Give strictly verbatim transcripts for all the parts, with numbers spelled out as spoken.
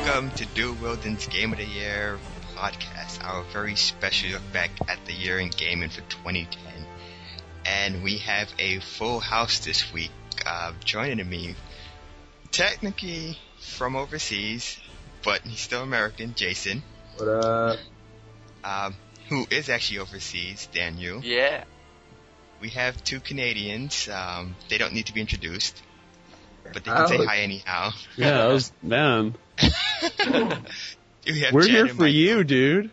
welcome to Dual Wielding's Game of the Year podcast, our very special look back at the year in gaming for twenty ten. And we have a full house this week. Uh, joining me, technically from overseas, but he's still American, Jason. What up? Um, who is actually overseas, Daniel. Yeah. We have two Canadians. Um, they don't need to be introduced, but they can Alex. say hi anyhow. Yeah, that was, man. We have We're Chad here and for Michael. you, dude.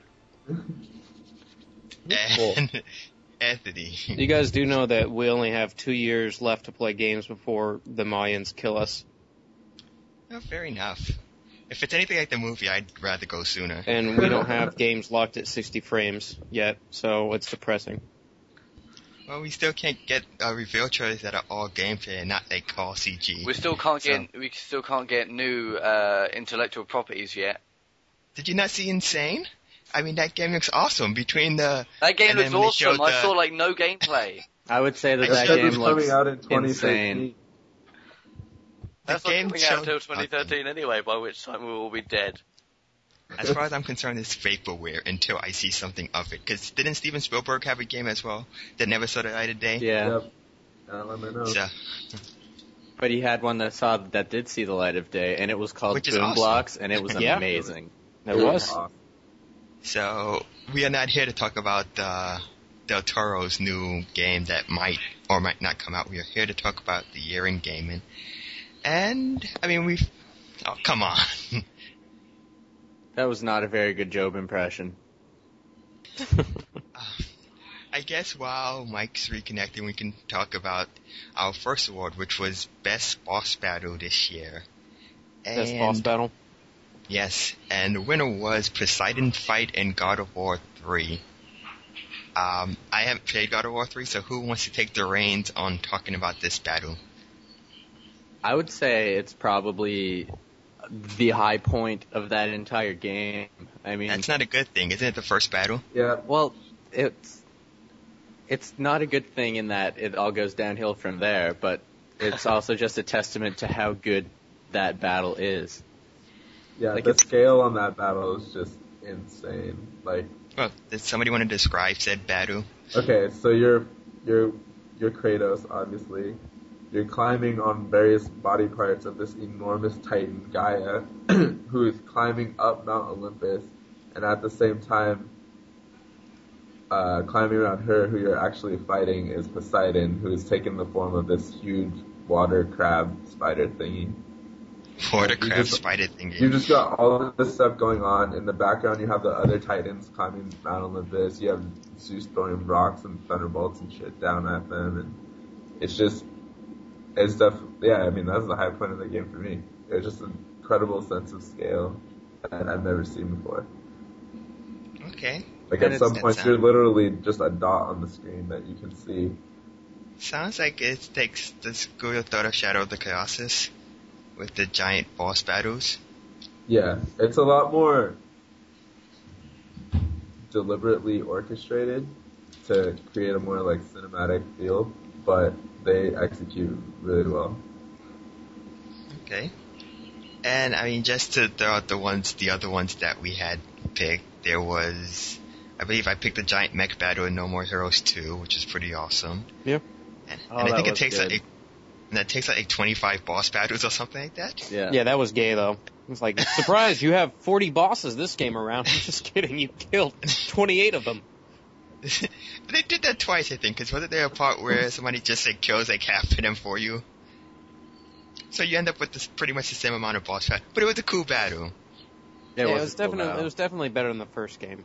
And Anthony. You guys do know that we only have two years left to play games before the Mayans kill us. Oh, fair enough. If it's anything like the movie, I'd rather go sooner. And we don't have games locked at sixty frames yet, so it's depressing. Well, we still can't get uh, reveal trailers that are all gameplay and not like all C G. We still can't So- get we still can't get new uh, intellectual properties yet. Did you not see Insane? I mean, that game looks awesome. Between the That game and looks then when they showed awesome. I the- saw like no gameplay. I would say that I that said It was game coming looks out in twenty thirteen. insane. That's not game coming out showed until twenty thirteen nothing. anyway, by which time we will all be dead. As far as I'm concerned, it's vaporware until I see something of it. Because didn't Steven Spielberg have a game as well that never saw the light of day? Yeah, Yep. Uh, let me know. So, but he had one that saw that did see the light of day, and it was called Which is Boom awesome. Blocks, and it was Yeah. amazing. There was. Awesome. so we are not here to talk about uh, Del Toro's new game that might or might not come out. We are here to talk about the year in gaming. And, I mean, we've... Oh, come on. That was not a very good Job impression. I guess while Mike's reconnecting, we can talk about our first award, which was Best Boss Battle this year. Best And- boss battle. Yes, and the winner was Poseidon Fight in God of War three. Um, I haven't played God of War three, so who wants to take the reins on talking about this battle? I would say it's probably the high point of that entire game. I mean, That's not a good thing, isn't it, the first battle? Yeah. well, it's it's not a good thing in that it all goes downhill from there, but it's also just a testament to how good that battle is. Yeah, Like the it's- scale on that battle is just insane. Like, Well, does somebody want to describe said battle? okay, so you're you're you're Kratos, obviously. You're climbing on various body parts of this enormous titan, Gaia, who is climbing up Mount Olympus, and at the same time, uh, climbing around her, who you're actually fighting, is Poseidon, who is taking the form of this huge water crab spider thingy. For the You crab just- spider thingy. You just got all of this stuff going on. In the background, you have the other titans climbing Mount Olympus. You have Zeus throwing rocks and thunderbolts and shit down at them, and it's just, it's def- yeah. I mean, that's the high point of the game for me. It's just an incredible sense of scale that I've never seen before. Okay. Like And at some it's- points, it's, you're um, literally just a dot on the screen that you can see. Sounds like it takes the school of thought of Shadow of the Colossus with the giant boss battles. Yeah, it's a lot more deliberately orchestrated to create a more like cinematic feel, but they execute really well. Okay. And I mean, just to throw out the ones, the other ones that we had picked, there was, I believe I picked the giant mech battle in No More Heroes two, which is pretty awesome. Yeah. And, Oh, and I that think it was takes good. like, and that takes like twenty-five boss battles or something like that. Yeah. Yeah, that was gay though. It's like, surprise, you have forty bosses this game around. I'm just kidding, you killed twenty-eight of them. They did that twice, I think, because wasn't there a part where somebody just like kills like half of them for you? So you end up with this pretty much the same amount of boss battle, but it was a cool battle. There yeah, it was was a cool definitely battle. it was definitely better than the first game.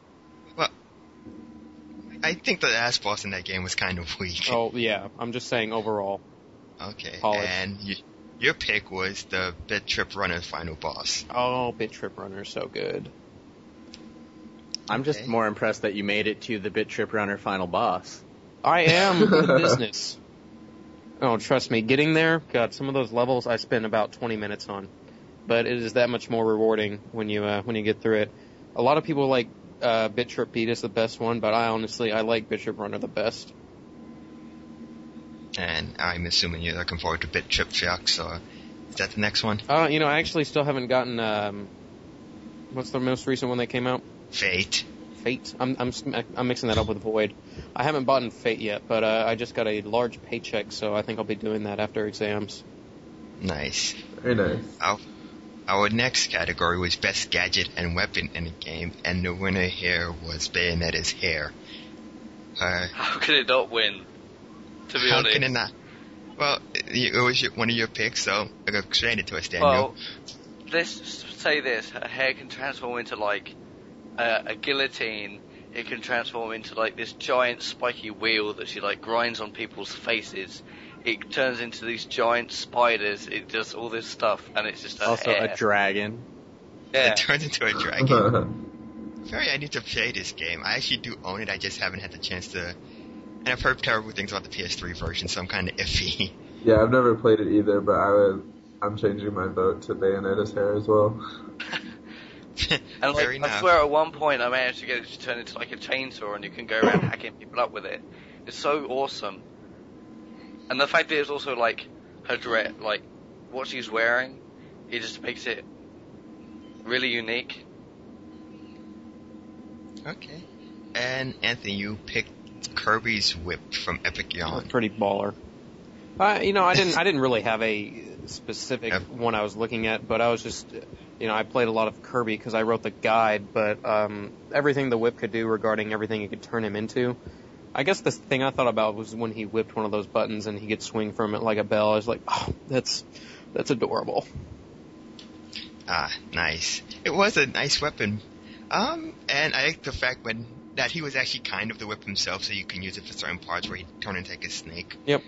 I think the last boss in that game was kind of weak. Oh yeah, I'm just saying overall. Okay, Polished. and you, your pick was the Bit Trip Runner final boss. Oh, Bit Trip Runner, so good. I'm just Okay. more impressed that you made it to the Bit Trip Runner final boss. I am good business. Oh, trust me, getting there, God, some of those levels I spent about twenty minutes on, but it is that much more rewarding when you uh, when you get through it. A lot of people like uh, Bit Trip Beat is the best one, but I honestly I like Bit Trip Runner the best. And I'm assuming you're looking forward to Bit Trip Flux or that the next one? Uh, you know, I actually still haven't gotten, um, what's the most recent one that came out? Fate. Fate? I'm, I'm, I'm mixing that up with Void. I haven't bought in Fate yet, but, uh, I just got a large paycheck, so I think I'll be doing that after exams. Nice. Very nice. Our, our next category was Best Gadget and Weapon in a Game, and the winner here was Bayonetta's hair. Her, How could it not win? To be how honest. can it not? Well, it it was your, one of your picks, so explain it to us, Daniel. Well, let's say this: her hair can transform into like a, a guillotine. It can transform into like this giant spiky wheel that she like grinds on people's faces. It turns into these giant spiders. It does all this stuff, and it's just her Also hair. a dragon. Yeah. It turns into a dragon. Very, I need to play this game. I actually do own it. I just haven't had the chance to. And I've heard terrible things about the P S three version, so I'm kind of iffy. Yeah, I've never played it either, but I would, I'm changing my vote to Bayonetta's hair as well. And like, Fair I enough. swear at one point I managed to get it to turn into like a chainsaw and you can go around hacking people up with it. It's so awesome. And the fact that it's also like her dress, like what she's wearing, it just makes it really unique. Okay. And Anthony, you picked Kirby's Whip from Epic Yarn. Pretty baller. Uh, you know, I didn't, I didn't really have a specific Yep. one I was looking at, but I was just, you know, I played a lot of Kirby because I wrote the guide, but, um, everything the whip could do regarding everything it could turn him into. I guess the thing I thought about was when he whipped one of those buttons and he could swing from it like a bell. I was like, oh, that's, that's adorable. Ah, nice. It was a nice weapon. Um, and I like the fact when, that he was actually kind of the whip himself, so you can use it for certain parts where he turned into like a snake. Yep.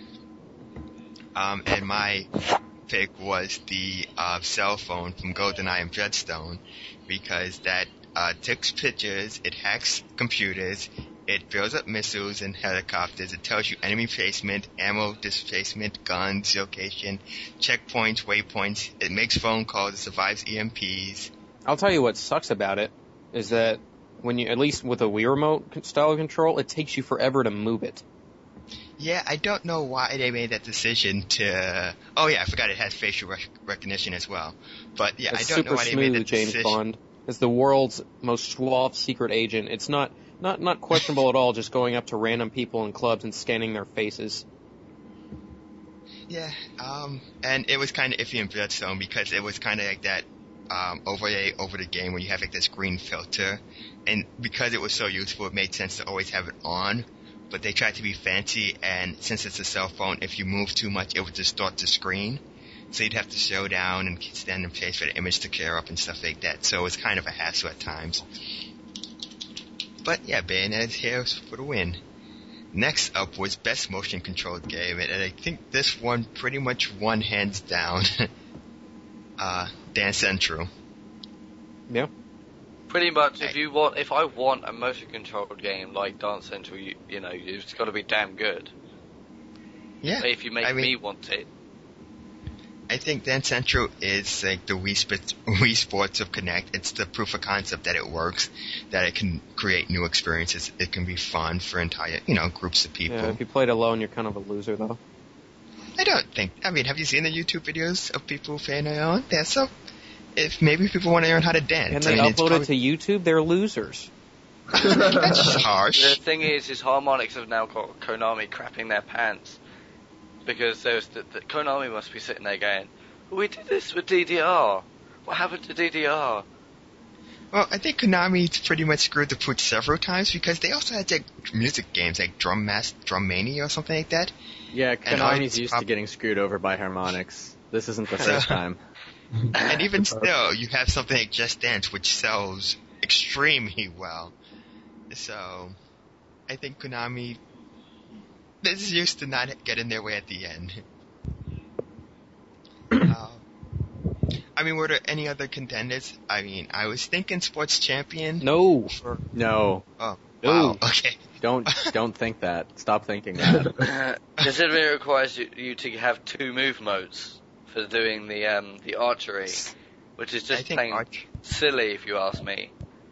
Um, and my pick was the uh, cell phone from GoldenEye and Dreadstone, because that uh, takes pictures, it hacks computers, it builds up missiles and helicopters, it tells you enemy placement, ammo displacement, guns, location, checkpoints, waypoints, it makes phone calls, it survives E M Ps. I'll tell you what sucks about it is that when you, at least with a Wii remote style of control, it takes you forever to move it. Yeah, I don't know why they made that decision to... Oh yeah, I forgot it has facial rec- recognition as well. But yeah, It's I don't super know why they smooth, made that James decision. Bond. It's the world's most suave secret agent. It's not, not, not questionable at all just going up to random people in clubs and scanning their faces. Yeah, um, and it was kind of iffy in Bloodstone because it was kind of like that um, overlay over the game where you have like this green filter, and because it was so useful, it made sense to always have it on. But they tried to be fancy, and since it's a cell phone, if you move too much, it would distort the screen. So you'd have to slow down and stand in place for the image to clear up and stuff like that. So it was kind of a hassle at times. But yeah, Bayonetta's here for the win. Next up was Best Motion Controlled Game, and I think this one pretty much won hands down. uh, Dance Central. Yeah. Pretty much, if you want, if I want a motion controlled game like Dance Central, you, you know, it's got to be damn good. Yeah. If you make I mean, me want it. I think Dance Central is like the Wii, Sp- Wii Sports of Connect. It's the proof of concept that it works, that it can create new experiences. It can be fun for entire, you know, groups of people. Yeah, if you played alone, you're kind of a loser, though. I don't think. I mean, have you seen the YouTube videos of people playing their own? They're so. If maybe people want to learn how to dance, And they I mean, upload it's it to YouTube, they're losers. probably... That's harsh. The thing is, is Harmonix have now got Konami crapping their pants. Because there's the, the, Konami must be sitting there going, we did this with D D R. What happened to D D R? Well, I think Konami pretty much screwed the pooch several times because they also had like music games like Drum Mas- Drum Mania or something like that. Yeah, And I- Konami's used to getting screwed over by Harmonix. This isn't the first time. And even still, you have something like Just Dance, which sells extremely well. So, I think Konami is used to not get in their way at the end. uh, I mean, were there any other contenders? I mean, I was thinking Sports Champion. No. Or, No, oh, No. wow, okay. don't don't think that. Stop thinking that. Considering it requires you, you to have two move modes for doing the um, the archery, which is I just think plain Arch- silly if you ask me.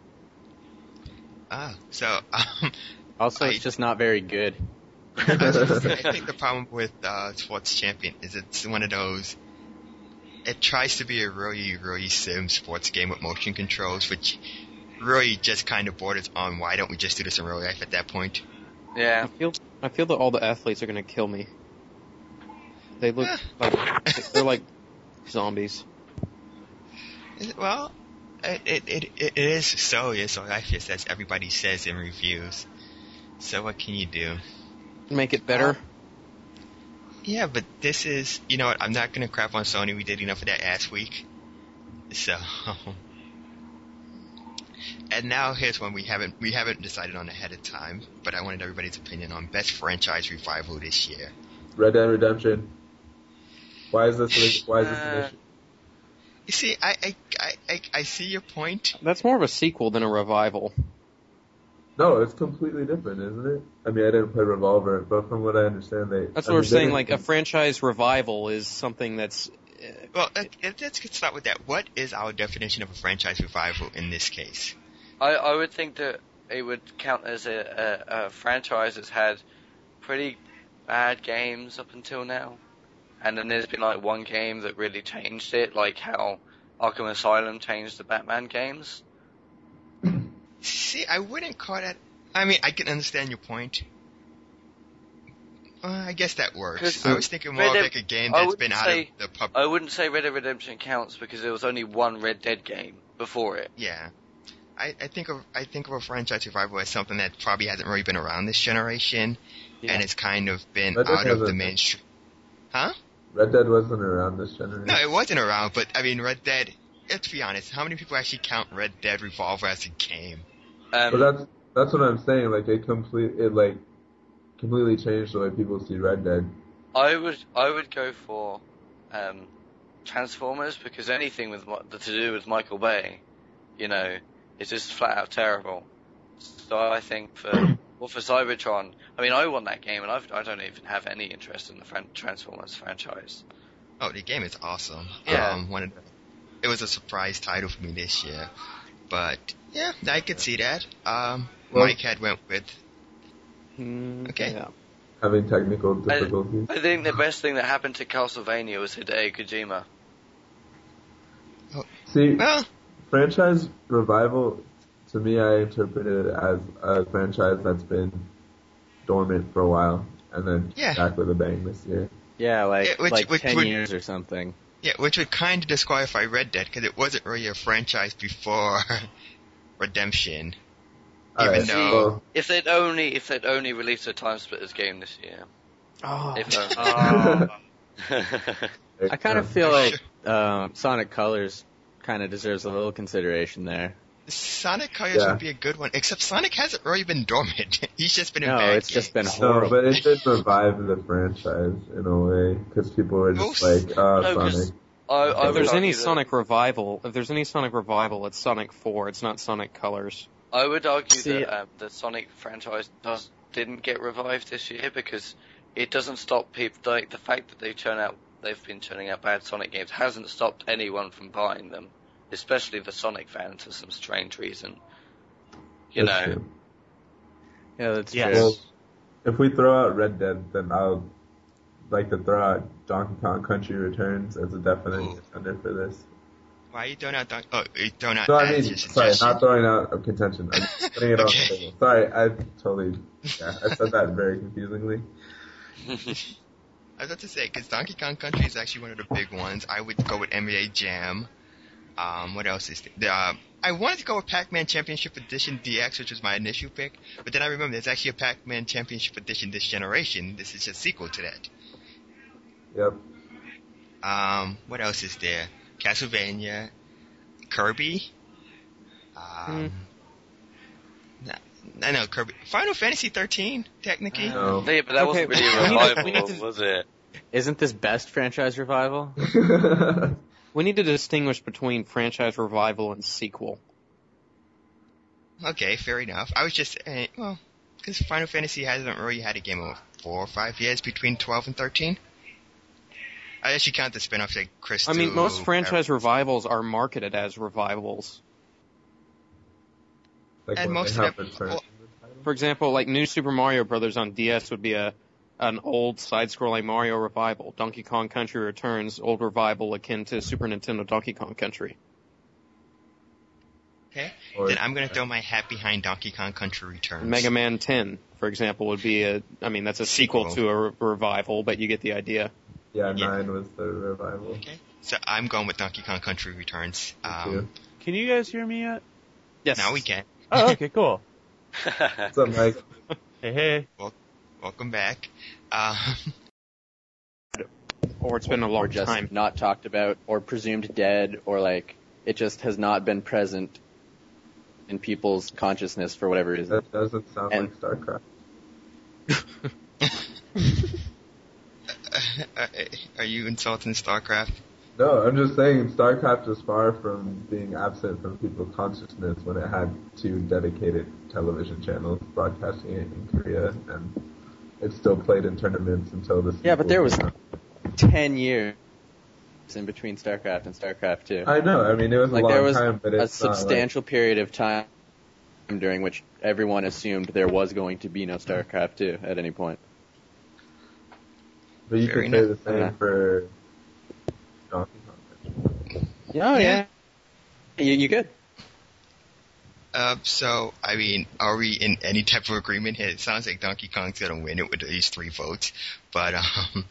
Ah, so, um, Also, I- it's just not very good. I think the problem with uh, Sports Champion is it's one of those. it tries to be a really, really sim sports game with motion controls, which really just kind of borders on why don't we just do this in real life at that point. I Yeah. feel I feel that all the athletes are gonna kill me. They look like they're like zombies. Well, it it it, it is so yes, so life is as everybody says in reviews. So what can you do? Make it better. Yeah, but this is, you know what, I'm not gonna crap on Sony, we did enough of that last week. So, and now here's one we haven't, we haven't decided on ahead of time, but I wanted everybody's opinion on best franchise revival this year. Red Dead Redemption. Why is this, why is this an Uh, issue? You see, I, I, I, I, I see your point. That's more of a sequel than a revival. No, it's completely different, isn't it? I mean, I didn't play Revolver, but from what I understand, they... That's I what we're mean, saying, they- like, a franchise revival is something that's... Uh, Well, let- let's get start with that. What is our definition of a franchise revival in this case? I, I would think that it would count as a, a, a franchise that's had pretty bad games up until now. And then there's been like one game that really changed it, like how Arkham Asylum changed the Batman games. See, I wouldn't call that. I mean, I can understand your point. Uh, I guess that works. 'Cause I was thinking more Red of Dead- like a game I that's wouldn't been out say- of the pub. I wouldn't say Red Dead Redemption counts because there was only one Red Dead game before it. Yeah, I, I think of I think of a franchise revival as something that probably hasn't really been around this generation, Yeah. and it's kind of been Red Dead out of the hasn't. mainstream. Huh? Red Dead wasn't around this generation. No, it wasn't around, but I mean, Red Dead. Let's be honest. How many people actually count Red Dead Revolver as a game? Um, But that's that's what I'm saying. Like it complete it like completely changed the way people see Red Dead. I would I would go for um, Transformers because anything with Mi- to do with Michael Bay, you know, is just flat out terrible. So I think for well for Cybertron, I mean I want that game and I've, I don't even have any interest in the fran- Transformers franchise. Oh, the game is awesome. Yeah. Um, one of the, it was a surprise title for me this year, but yeah, I could see that. Um, Well- Mike had went with. mm, Okay. Yeah. Having technical difficulties. I think the best thing that happened to Castlevania was Hideo Kojima. See, Well, franchise revival, to me, I interpret it as a franchise that's been dormant for a while, and then Yeah. back with a bang this year. Yeah, like Yeah, which- like which ten would- years or something. yeah, which would kind of disqualify Red Dead because it wasn't really a franchise before Redemption. Even Alright, though- well, If they'd only if they'd only released a Time Splitters game this year. Oh, If only. I kind of feel like um, Sonic Colors kind of deserves a little consideration there. Sonic Colors Yeah. would be a good one, except Sonic hasn't really been dormant. He's just been in No, bad it's just been games. no, horrible. but it did revive the franchise in a way because people were just Most- like, "Oh, No, 'cause Sonic." I, I if would there's any argue that- Sonic revival, if there's any Sonic revival, it's Sonic four. It's not Sonic Colors. I would argue See- that um, the Sonic franchise does didn't get revived this year because it doesn't stop people. Like the fact that they churn out, they've been churning out bad Sonic games hasn't stopped anyone from buying them, especially the Sonic fans for some strange reason. You That's know, true. Yeah, that's Yes. true. Well, if we throw out Red Dead, then I'll like to throw out Donkey Kong Country Returns as a definite Ooh. contender for this. Why are you throwing out? Don- oh, you throwing out No, I as mean, your sorry, suggestion? not throwing out a contention. I'm putting it on the Okay. table. Sorry, I totally, yeah, I said that very confusingly. I was about to say, because Donkey Kong Country is actually one of the big ones. I would go with N B A Jam. Um, what else is there? Uh, I wanted to go with Pac-Man Championship Edition D X, which was my initial pick, but then I remember there's actually a Pac-Man Championship Edition this generation. This is a sequel to that. Yep. Um, what else is there? Castlevania, Kirby. Um, nah, I know Kirby. Final Fantasy thirteen, technically. No. yeah, but that Okay, wasn't really a we need to- revival, we need to- was it? Isn't this best franchise revival? We need to distinguish between franchise revival and sequel. Okay, fair enough. I was just saying, well, because Final Fantasy hasn't really had a game of four or five years between twelve and thirteen. I actually count the spin-offs like Crystal. I mean, most franchise uh, revivals are marketed as revivals. Like And when most they of have them- returns well- in the title. For example, like New Super Mario Brothers on D S would be a, an old side-scrolling Mario revival. Donkey Kong Country Returns, old revival akin to Super Nintendo Donkey Kong Country. Okay. Or- Then I'm gonna throw my hat behind Donkey Kong Country Returns. Mega Man ten, for example, would be a, I mean, that's a sequel, Sequel. to a re- revival, but you get the idea. Yeah, Yeah. nine was the revival. Okay. So I'm going with Donkey Kong Country Returns. too. Um, Can you guys hear me yet? Yes. now we can. Oh, okay, cool. What's up, Mike? Hey, hey. Welcome back. Um, Or it's been a or long just time. not talked about, or presumed dead, or like it just has not been present in people's consciousness for whatever reason. That doesn't sound And- like StarCraft. uh, are you insulting StarCraft? No, I'm just saying StarCraft is far from being absent from people's consciousness when it had two dedicated television channels broadcasting it in Korea, and it still played in tournaments until the Yeah, but there was sequel came ten years in between StarCraft and StarCraft two. out. I know. I mean, it was Like a long there was time, but a it's not substantial period of time during which everyone assumed there was going to be no StarCraft two at any point. Like, but you Very could say the nice. same Yeah. for Donkey Kong. Oh yeah, you, you good? Uh, so, I mean, are we in any type of agreement here? It sounds like Donkey Kong's gonna win it with at least three votes. But, um,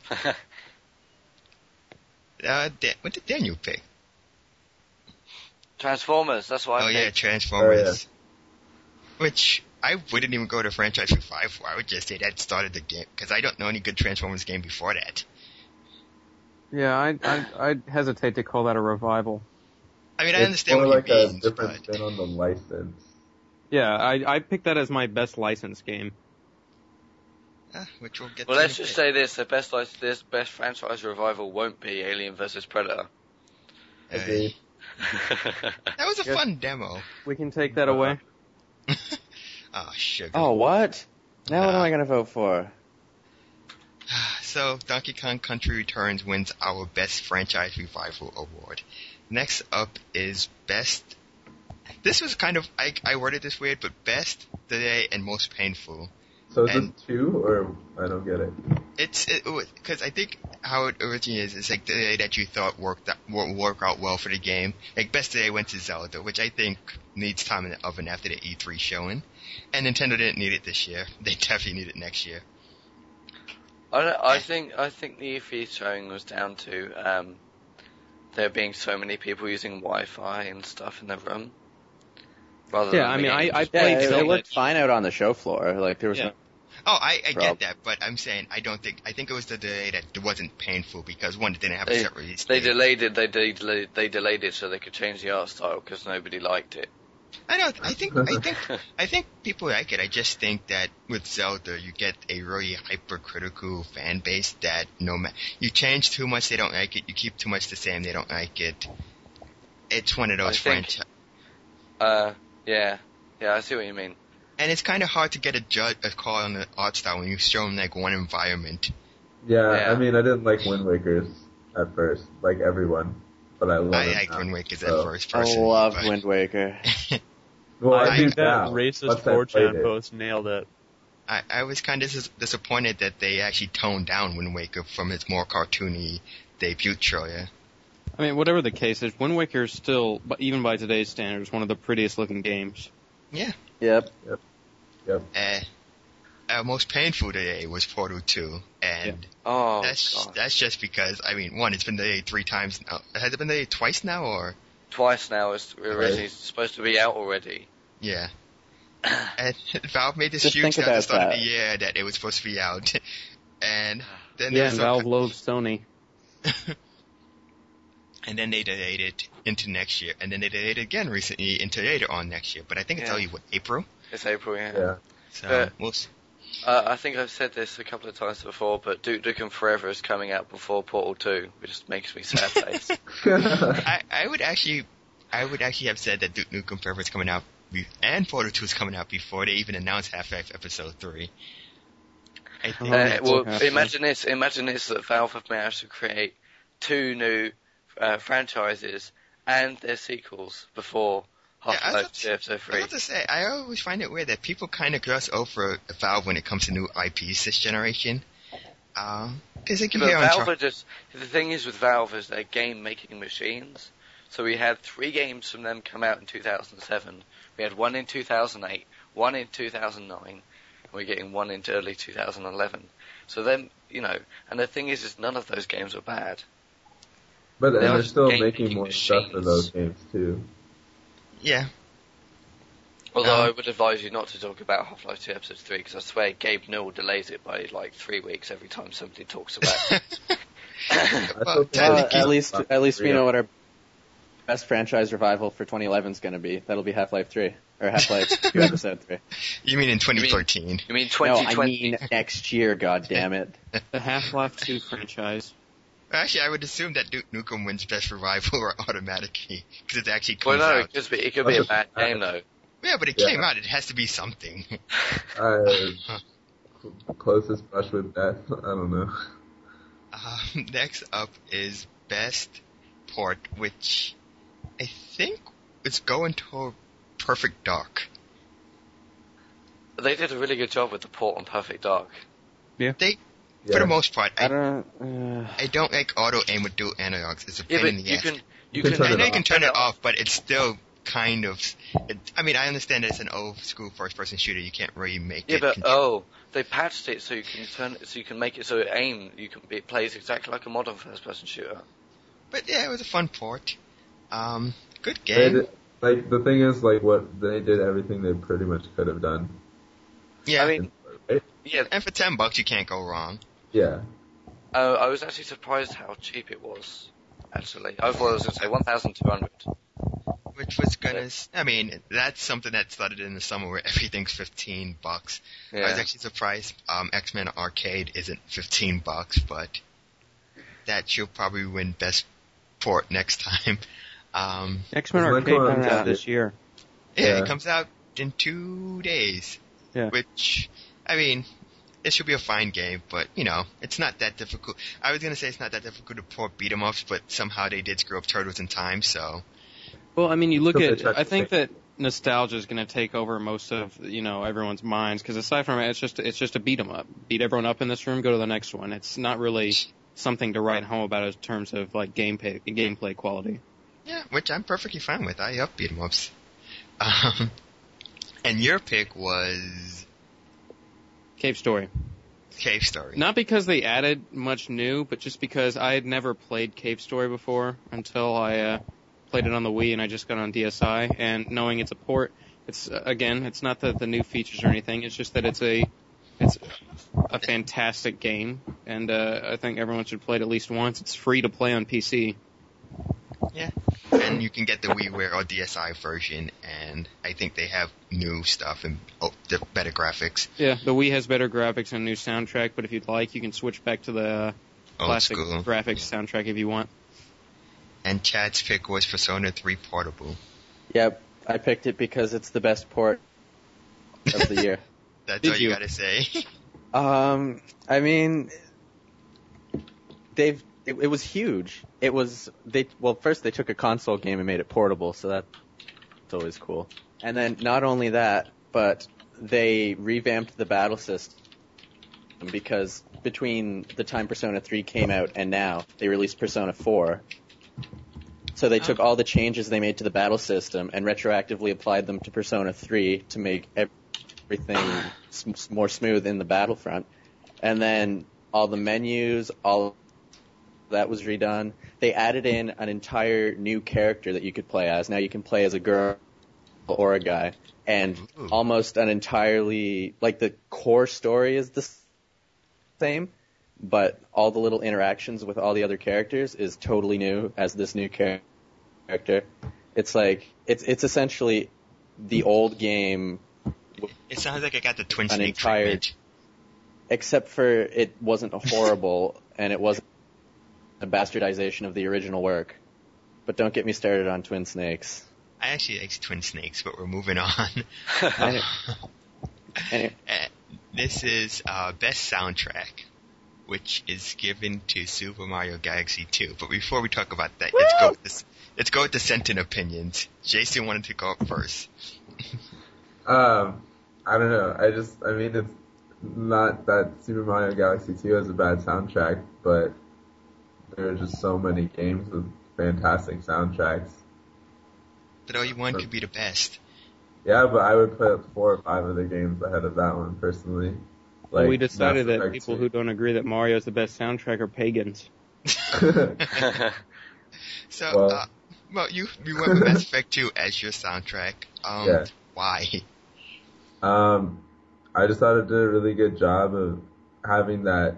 uh, Dan, what did Daniel pick? Transformers, that's what I Oh yeah, picked. Transformers. Which, I wouldn't even go to franchise revival for. I would just say that started the game, because I don't know any good Transformers game before that. Yeah, I, I, I'd hesitate to call that a revival. I mean, I It's understand more what like you a mean, different but, spin on the license. Yeah, I, I picked that as my best licensed game. uh, which we'll get Well, to let's in a just bit. say this: the best like, this best franchise revival won't be Alien versus Predator. Uh, Agreed. that was a Yes. fun demo. We can take that away. Oh, sugar. Oh what? Now what am Nah. I gonna vote for? So, Donkey Kong Country Returns wins our Best Franchise Revival Award. Next up is Best... This was kind of... I, I worded this weird, but Best, Delay, and Most Painful. So is And- this two, or I don't get it? It's... Because I think how it originally is, it's like the delay that you thought worked out, will work out well for the game. Like, Best Delay went to Zelda, which I think needs time in the oven after the E three showing. And Nintendo didn't need it this year. They definitely need it next year. I, don't, I think I think the E three showing was down to um, there being so many people using Wi-Fi and stuff in the room. Rather Yeah, than I the mean, I, game I just Yeah, played it, it Zelda. looked fine out on the show floor. Like there was Yeah. no Oh, I, I Prob- get that, but I'm saying I don't think I think it was the delay that wasn't painful because one, it didn't have a They- set release. They date. delayed it. They, they delayed. They delayed it so they could change the art style because nobody liked it. I know. I think. I think. I think people like it. I just think that with Zelda, you get a really hypercritical fan base that no matter you change too much, they don't like it. You keep too much the same, they don't like it. It's one of those I think- franchise, Uh, yeah, yeah, I see what you mean. and it's kind of hard to get a judge a call on the art style when you show them like one environment. Yeah, Yeah. I mean, I didn't like Wind Waker's at first, like everyone, but I love I it like now. Wind Waker's So- at first I person. love but, Wind Waker. Well, I, I- do That now. racist Once I four played chan it. post nailed it. I, I was kind of dis- disappointed that they actually toned down Wind Waker from its more cartoony debut trailer. I mean, whatever the case is, Wind Waker is still, but even by today's standards, one of the prettiest looking games. Yeah. Yep. Yep. Uh, our most painful today was Portal two, and Oh, that's God. that's just because, I mean, one, it's been delayed three times now. Has it been delayed twice now, or? Twice now. It's originally supposed to be out already. Yeah. And Valve made this Just huge think deal at the about start of that. the year that it was supposed to be out. And then Yeah, there and was Valve some, loathes Sony. and then they delayed it into next year, and then they delayed it again recently into later on next year. But I think it's Yeah. only, what, April? It's April, yeah. Yeah. So, Uh, we'll see. Uh, I think I've said this a couple of times before, but Duke Nukem Forever is coming out before Portal two, which just makes me sad face. I, I would actually, I would actually have said that Duke Nukem Forever is coming out, be- and Portal two is coming out before they even announced Half-Life Episode three. I think Oh, Uh, yeah, well, okay. imagine this. Imagine this: that Valve have managed to create two new uh, franchises and their sequels before Yeah, I was Half-Life about to- two Episode I was three. about to say, I always find it weird that people kind of gloss over Valve when it comes to new I Ps this generation. Um, because like you But hear on Valve Char- are just, the thing is with Valve is they're game making machines. So we had three games from them come out in two thousand seven. We had one in two thousand eight, one in two thousand nine, and we're getting one into early two thousand eleven. So then, you know, and the thing is, is none of those games were bad. But They and are they're just still game making making more stuff for machines. those games too. yeah. Although Um, I would advise you not to talk about Half-Life two Episode three, because I swear Gabe Newell delays it by like three weeks every time somebody talks about it. I still Well, think Well, technically- at least at least we Yeah. know what our best franchise revival for twenty eleven is going to be. That'll be Half-Life three or Half-Life two Episode three. You mean in twenty thirteen? You mean No, twenty I twenty? mean next year. God damn it! The Half-Life two franchise. Actually, I would assume that Duke Nukem wins Best Revival or automatically, because it actually Well, comes no, out. it could be, it could be a bad game though. Yeah, but it Yeah. came out. It has to be something. Uh, closest brush with death. I don't know. Um, next up is Best Port, which I think is going to Perfect Dark. They did a really good job with the port on Perfect Dark. They, Yeah. for the most part, I I, don't. Uh, I don't like auto aim with dual analogs. It's a Yeah, pain but in the you ass. can, you You can can, turn I it know you off. can turn it off, but it's still kind of. It, I mean, I understand it's an old school first person shooter. You can't really make Yeah, it. but control- oh, they patched it so you can turn it, so you can make it so it aim. You can it plays exactly like a modern first-person shooter. But yeah, it was a fun port. Um, good They game. did, like the thing is, like what they did everything they pretty much could have done. Yeah, I mean, Right? yeah, and for ten bucks, you can't go wrong. Yeah. uh, I was actually surprised how cheap it was. Actually, I thought I was going to say one thousand two hundred. Which was gonna, s- I mean, that's something that started in the summer where everything's fifteen bucks. I was Yeah. actually surprised, um, X-Men Arcade isn't fifteen bucks, but that she'll probably win best port next time. Um, X-Men Is Arcade Michael comes on- out this year. yeah, Yeah. it comes out in two days. Yeah. Which, I mean, it should be a fine game, but, you know, it's not that difficult. I was gonna say it's not that difficult to port beat 'em ups, but somehow they did screw up Turtles in Time, so. Well, I mean, you look Because they at. tried to I think fix- that nostalgia is going to take over most of you know everyone's minds because aside from it, it's just it's just a beat 'em up. Beat everyone up in this room, go to the next one. It's not really something to write home about in terms of like gameplay gameplay quality. Yeah, which I'm perfectly fine with. I up beat 'em ups. Um, and your pick was Cave Story. Cave Story. Not because they added much new, but just because I had never played Cave Story before until I uh, played it on the Wii and I just got on D S I. And knowing it's a port, it's uh, again, it's not the, the new features or anything. It's just that it's a it's a fantastic game, and uh, I think everyone should play it at least once. It's free to play on P C. Yeah. And you can get the WiiWare or D S I version, and I think they have new stuff and oh, the better graphics. Yeah, the Wii has better graphics and a new soundtrack, but if you'd like, you can switch back to the uh, Old classic school. graphics soundtrack if you want. And Chad's pick was Persona three Portable. Yep, I picked it because it's the best port of the year. That's Did all you you? gotta say. Um, I mean, they've it, it was huge. It was they well first they took a console game and made it portable, so that's always cool. And then not only that, but they revamped the battle system because between the time Persona three came out and now they released Persona four. So they took all the changes they made to the battle system and retroactively applied them to Persona three to make everything s- more smooth in the battlefront. And then all the menus, all that was redone. They added in an entire new character that you could play as. Now you can play as a girl or a guy. And Ooh. almost an entirely, like the core story is the same, but all the little interactions with all the other characters is totally new as this new char- character. It's like, it's it's essentially the old game, It sounds like I got the Twin An Snake entire- treatment. except for it wasn't horrible and it wasn't a bastardization of the original work. But don't get me started on Twin Snakes. I actually like Twin Snakes, but we're moving on. Anyway, anyway, Uh, this is uh, best soundtrack, which is given to Super Mario Galaxy two. But before we talk about that, let's go with this. Let's go with the sentient opinions. Jason wanted to go up first. Um, I don't know. I just, I mean, it's not that Super Mario Galaxy two has a bad soundtrack, but there are just so many games with fantastic soundtracks. But only one could be the best. Yeah, but I would put four or five other games ahead of that one personally. Well, Like we decided Mass that Effect people two. who don't agree that Mario is the best soundtrack are pagans. So, Well- uh, well, you you went with Mass Effect two as your soundtrack. Um, Yeah. Why? Um, I just thought it did a really good job of having that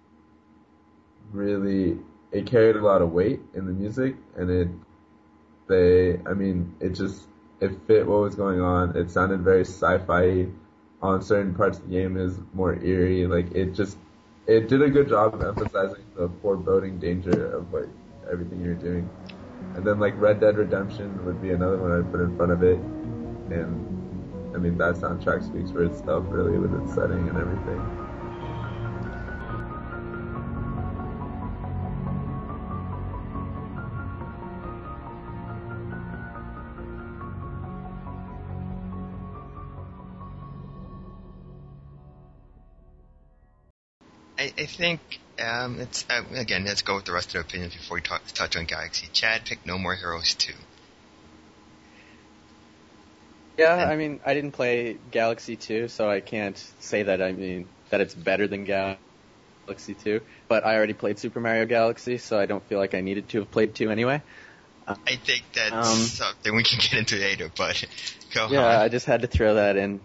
really, it carried a lot of weight in the music, and it, they, I mean, it just, it fit what was going on. It sounded very sci-fi. On certain parts of the game is more eerie. Like, it just, it did a good job of emphasizing the foreboding danger of, like, everything you're doing. And then, like, Red Dead Redemption would be another one I'd put in front of it. And, I mean, that soundtrack speaks for itself, really, with its setting and everything. I, I think um, it's uh, again. Let's go with the rest of the opinions before we talk, touch on Galaxy. Chad picked No More Heroes two. Yeah, I mean, I didn't play Galaxy two, so I can't say that. I mean, that it's better than Galaxy two. But I already played Super Mario Galaxy, so I don't feel like I needed to have played two anyway. I think that's Um, something we can get into later, but go Yeah, on. I just had to throw that in.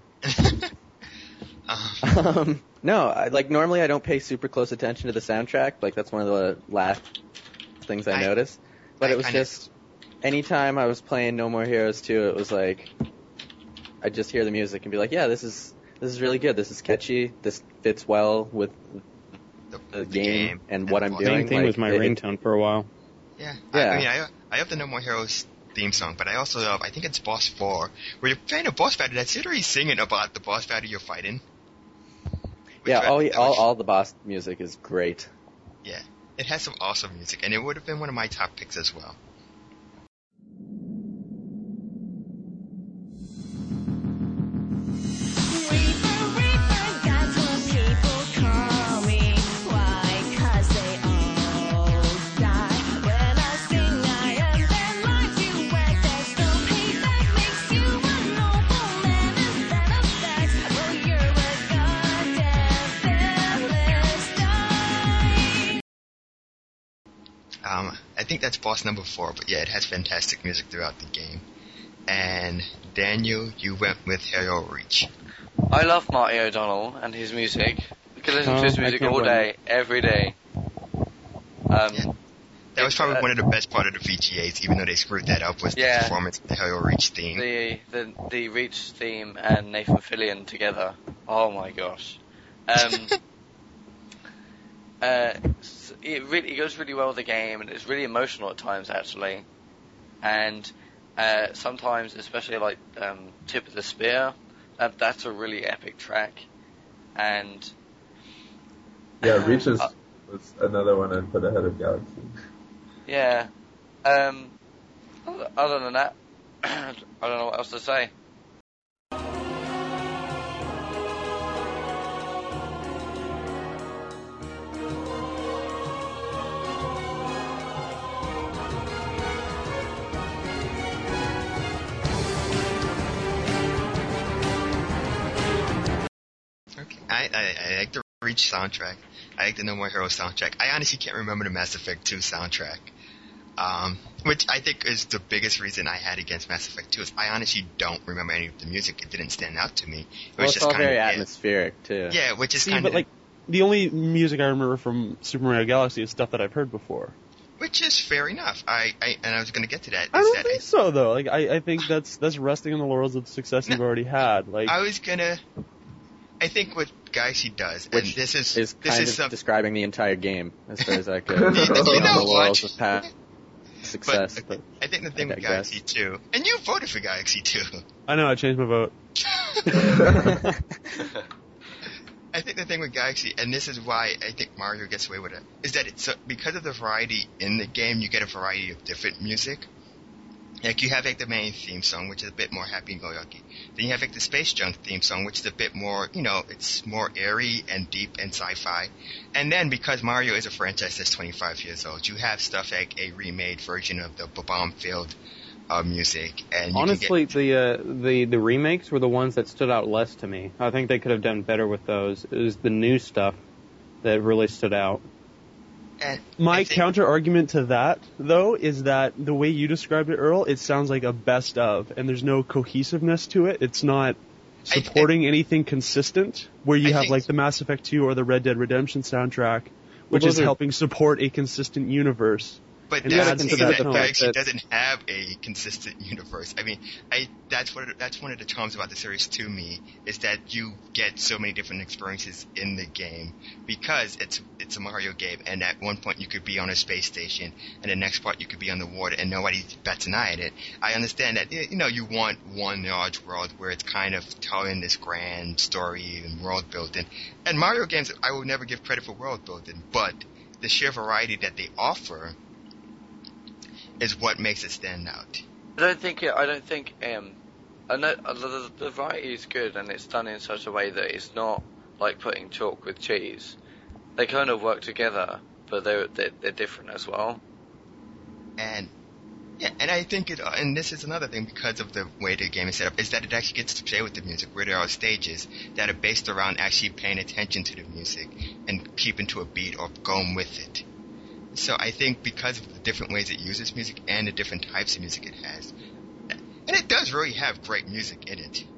um, Um, no, I, like normally I don't pay super close attention to the soundtrack. Like that's one of the last things I, I- noticed. But I- it was I know. just anytime I was playing No More Heroes two, it was like I'd just hear the music and be like, yeah, this is this is really good. This is catchy. This fits well with the, the, the game, and what I'm the- doing. Same thing like, was my it- ringtone for a while. Yeah, Yeah. I, I mean, I, I love the No More Heroes theme song, but I also love, I think it's Boss four, where you're playing a boss battle that's literally singing about the boss battle you're fighting. Which Yeah, I- all, that all was- all the boss music is great. Yeah, it has some awesome music, and it would have been one of my top picks as well. Reaper, Reaper, that's what people call me. Why? 'Cause they all die. When I sing, I am their life. You wreck, there's no payback. Makes you a noble man instead of sex. Well, you're a goddamn Philistine. Um, I think that's boss number four, but yeah, it has fantastic music throughout the game. And Daniel, you went with Halo Reach. I love Marty O'Donnell and his music. I could listen Oh, to his I music can't all wait. day, every day. Um, Yeah. That was probably uh, one of the best part of the V G As, even though they screwed that up, was Yeah. the performance of the Halo Reach theme. the the the Reach theme and Nathan Fillion together. Oh my gosh. Um, uh, s- it really it goes really well with the game, and it's really emotional at times actually. And uh, sometimes, especially like um, Tip of the Spear, that that's a really epic track. And Yeah, Reach is, Uh, was another one I'd put ahead of Galaxy. yeah, um, other other than that, I don't know what else to say. Okay. I, I, I like the Reach soundtrack. I like the No More Heroes soundtrack. I honestly can't remember the Mass Effect two soundtrack. Um, which I think is the biggest reason I had against Mass Effect two is I honestly don't remember any of the music. It didn't stand out to me. It Well, was it's just all kind very of atmospheric too. Yeah, which is See, kind but of like, the only music I remember from Super Mario Galaxy is stuff that I've heard before. which is fair enough. I, I and I was going to get to that. I is don't that think so, though. Like, I, I think that's that's resting on the laurels of the success you've No. already had. Like, I was gonna. I think what Galaxy does, and Which this is is this kind is of some, describing the entire game as far as I could. You- you Resting know on the laurels what? of past success. But I think the thing I with digress. Galaxy two, and you voted for Galaxy two. I know I changed my vote. I think the thing with Galaxy, and this is why I think Mario gets away with it, is that it's so, because of the variety in the game, you get a variety of different music. Like you have like the main theme song, which is a bit more happy-go-lucky. Then you have like the Space Junk theme song, which is a bit more, you know, it's more airy and deep and sci-fi. And then because Mario is a franchise that's twenty-five years old, you have stuff like a remade version of the bomb-filled uh, music. And you Honestly, can get, the uh, the the remakes were the ones that stood out less to me. I think they could have done better with those. It was the new stuff that really stood out. and My I think- counter argument to that, though, is that the way you described it, Earl, it sounds like a best of, and there's no cohesiveness to it. It's not supporting anything consistent, where you I have think- like the Mass Effect two or the Red Dead Redemption soundtrack, which those is are- helping support a consistent universe. But And that's adds the to thing that that tone. it actually That- doesn't have a consistent universe. I mean, I that's what that's one of the charms about the series to me is that you get so many different experiences in the game because it's it's a Mario game, and at one point you could be on a space station, and the next part you could be on the water, and nobody bats an eye at it. I understand that you know you want one large world where it's kind of telling this grand story and world building. And Mario games, I will never give credit for world building, but the sheer variety that they offer is what makes it stand out. I don't think it, I don't think um I know uh, the, the variety is good and it's done in such a way that it's not like putting chalk with cheese. They kind of work together, but they're they're, they're different as well. And yeah, and I think it, and this is another thing because of the way the game is set up, is that it actually gets to play with the music, where there are stages that are based around actually paying attention to the music and keeping to a beat or going with it. So I think because of the different ways it uses music and the different types of music it has, and it does really have great music in it.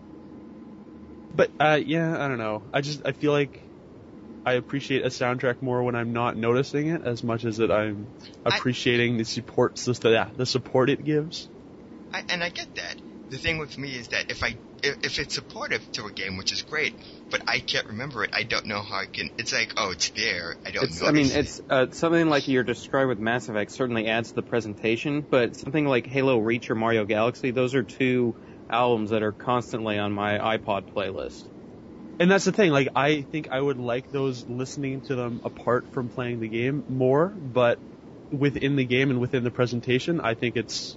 But uh, yeah, I don't know. I just I feel like I appreciate a soundtrack more when I'm not noticing it as much as that I'm I- appreciating the support. So the, yeah, the support it gives. I, and I get that. The thing with me is that if I if, if it's supportive to a game, which is great, but I can't remember it, I don't know how I can. It's like, oh, it's there. I don't It's, know. I mean, it's uh, something like you're described with Mass Effect certainly adds to the presentation, but something like Halo Reach or Mario Galaxy, those are two albums that are constantly on my iPod playlist. And that's the thing. Like, I think I would like those listening to them apart from playing the game more, but within the game and within the presentation, I think it's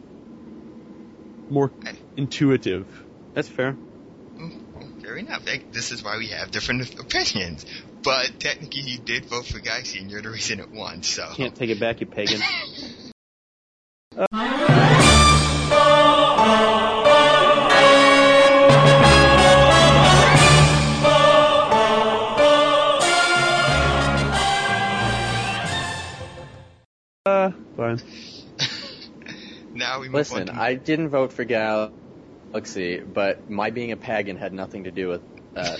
more intuitive. That's fair. Mm, fair enough. Like, this is why we have different opinions. But technically, you did vote for Galaxy, and you're the reason it won. So Can't take it back, you pagan. Uh, fine. now we move Listen, on to I didn't vote for Galaxy, but my being a pagan had nothing to do with that.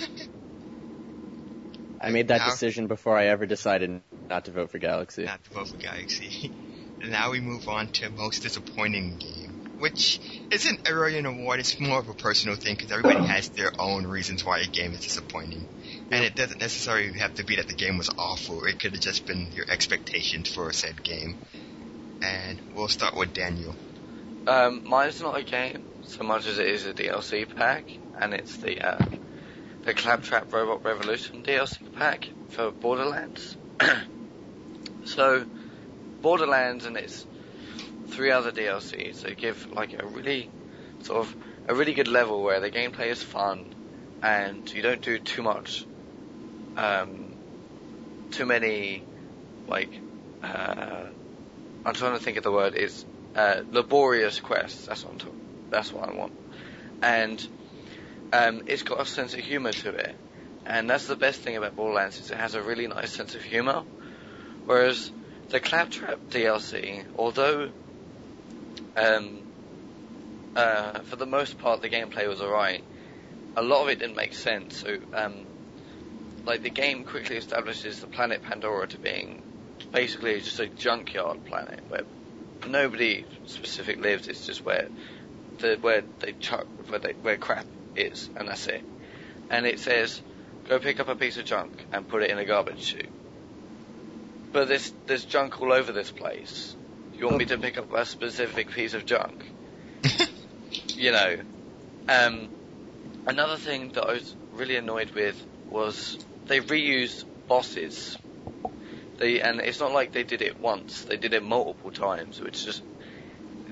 I made that Now- decision before I ever decided not to vote for Galaxy. not to vote for Galaxy. Now we move on to most disappointing game, which isn't really an award. It's more of a personal thing because everybody has their own reasons why a game is disappointing, and it doesn't necessarily have to be that the game was awful. It could have just been your expectations for a said game. And we'll start with Daniel. Um, mine's not a game so much as it is a D L C pack, and it's the uh, the Claptrap Robot Revolution D L C pack for Borderlands. So, Borderlands and its three other D L Cs, they give like a really sort of a really good level where the gameplay is fun and you don't do too much, um, too many like uh, I'm trying to think of the word is uh, laborious quests. That's what I'm talking. That's what I want. And um, it's got a sense of humour to it, and that's the best thing about Borderlands is it has a really nice sense of humour. Whereas the Claptrap D L C, although um, uh, for the most part the gameplay was alright, a lot of it didn't make sense. So, um, like the game quickly establishes the planet Pandora to being basically just a junkyard planet where nobody specific lives. It's just where the where they chuck where they where crap is, and that's it. And it says, go pick up a piece of junk and put it in a garbage chute. But there's there's junk all over this place. You want me to pick up a specific piece of junk? You know. Um, another thing that I was really annoyed with was they reused bosses. They and it's not like they did it once. They did it multiple times, which just just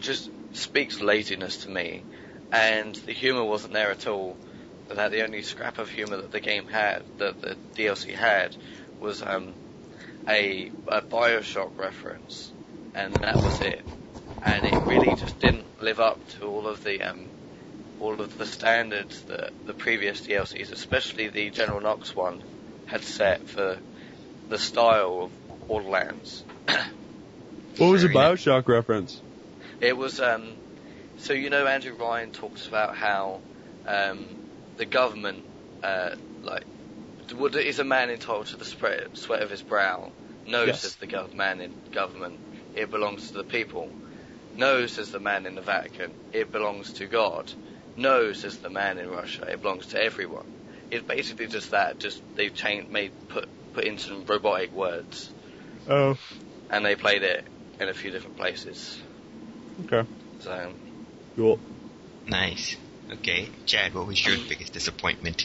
speaks laziness to me, and the humour wasn't there at all. That the only scrap of humour that the game had, that the D L C had, was um, a, a Bioshock reference, and that was it. And it really just didn't live up to all of the um, all of the standards that the previous D L Cs, especially the General Knox one, had set for the style of Borderlands. What was a Very nice. Bioshock reference? It was, um, so you know Andrew Ryan talks about how um, the government, uh, like, would, is a man entitled to the spread, sweat of his brow? No, Yes. says the gov- man in government, it belongs to the people. No, says the man in the Vatican, it belongs to God. No, says the man in Russia, it belongs to everyone. It's basically just that, just they've changed, made, put, put in some robotic words, Oh, and they played it in a few different places. okay. So, Cool. Nice. Okay, Chad, what was your biggest disappointment?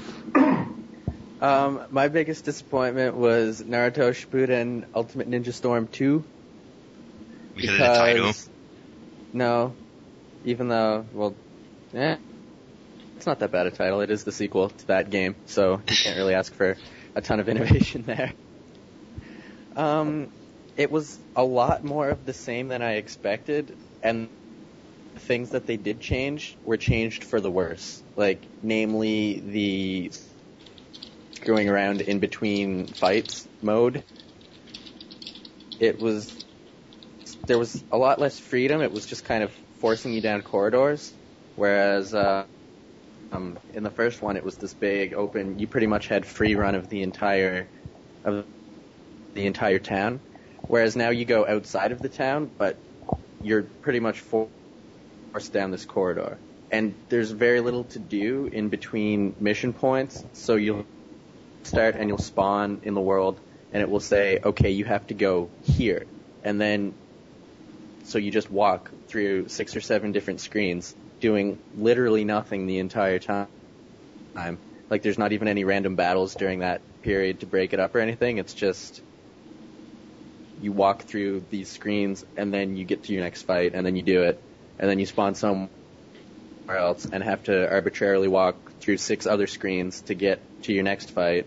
Um, my biggest disappointment was Naruto Shippuden Ultimate Ninja Storm two. Because of the title? No, even though, well, eh, it's not that bad a title. It is the sequel to that game, so you can't really ask for a ton of innovation there. Um, it was a lot more of the same than I expected, and things that they did change were changed for the worse. Like, namely, the screwing around in between fights mode. It was, there was a lot less freedom. It was just kind of forcing you down corridors, whereas uh, um, in the first one it was this big open. You pretty much had free run of the entire of the entire town, whereas now you go outside of the town, but you're pretty much for- forced down this corridor, and there's very little to do in between mission points. So you'll start and you'll spawn in the world, and it will say, okay, you have to go here, and then so you just walk through six or seven different screens, doing literally nothing the entire time. Like, there's not even any random battles during that period to break it up or anything. It's just you walk through these screens, and then you get to your next fight, and then you do it, and then you spawn somewhere else and have to arbitrarily walk through six other screens to get to your next fight.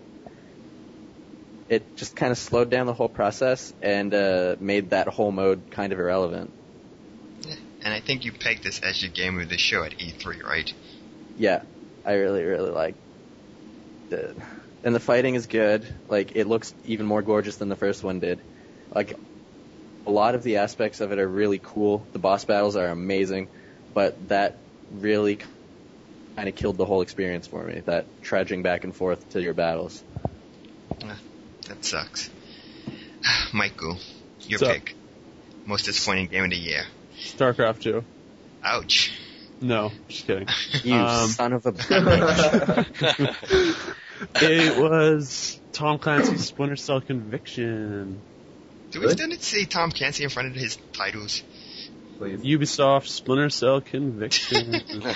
It just kind of slowed down the whole process and uh, made that whole mode kind of irrelevant. Yeah. And I think you pegged this as your game of the show at E three, right? Yeah, I really, really like it. And the fighting is good. Like, it looks even more gorgeous than the first one did. Like, a lot of the aspects of it are really cool. The boss battles are amazing, but that really kind of killed the whole experience for me, that trudging back and forth to your battles. Uh, that sucks. Michael, your Sup? pick. Most disappointing game of the year. StarCraft two. Ouch. No, just kidding. You Um, son of a bitch. It was Tom Clancy's Splinter Cell Conviction. Do we still need to say Tom Clancy in front of his titles? Please. Ubisoft Splinter Cell Conviction.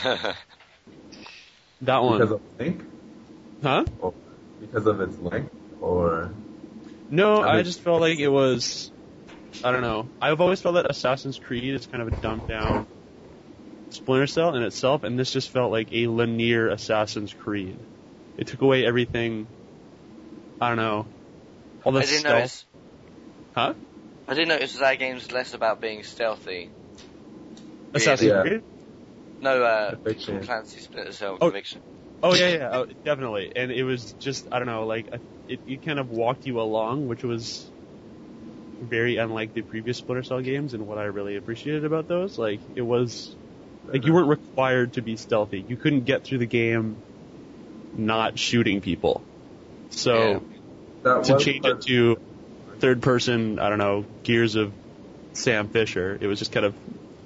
That one. Because of length? Huh? Or because of its length? Or No, I I mean- just felt like it was, I don't know. I've always felt that Assassin's Creed is kind of a dumbed down Splinter Cell in itself, and this just felt like a linear Assassin's Creed. It took away everything, I don't know, all the I didn't stealth. notice. Huh? I did notice that game's less about being stealthy. Assassin's Yeah. Creed? No, uh, Conviction. Tom Clancy Splinter Cell Oh. Conviction. Oh yeah, yeah, oh, definitely. And it was just, I don't know, like, it, it kind of walked you along, which was very unlike the previous Splinter Cell games, and what I really appreciated about those. Like, it was, like, you weren't required to be stealthy. You couldn't get through the game not shooting people. So, Yeah. that to was change part- it to third person, I don't know, Gears of Sam Fisher, it was just kind of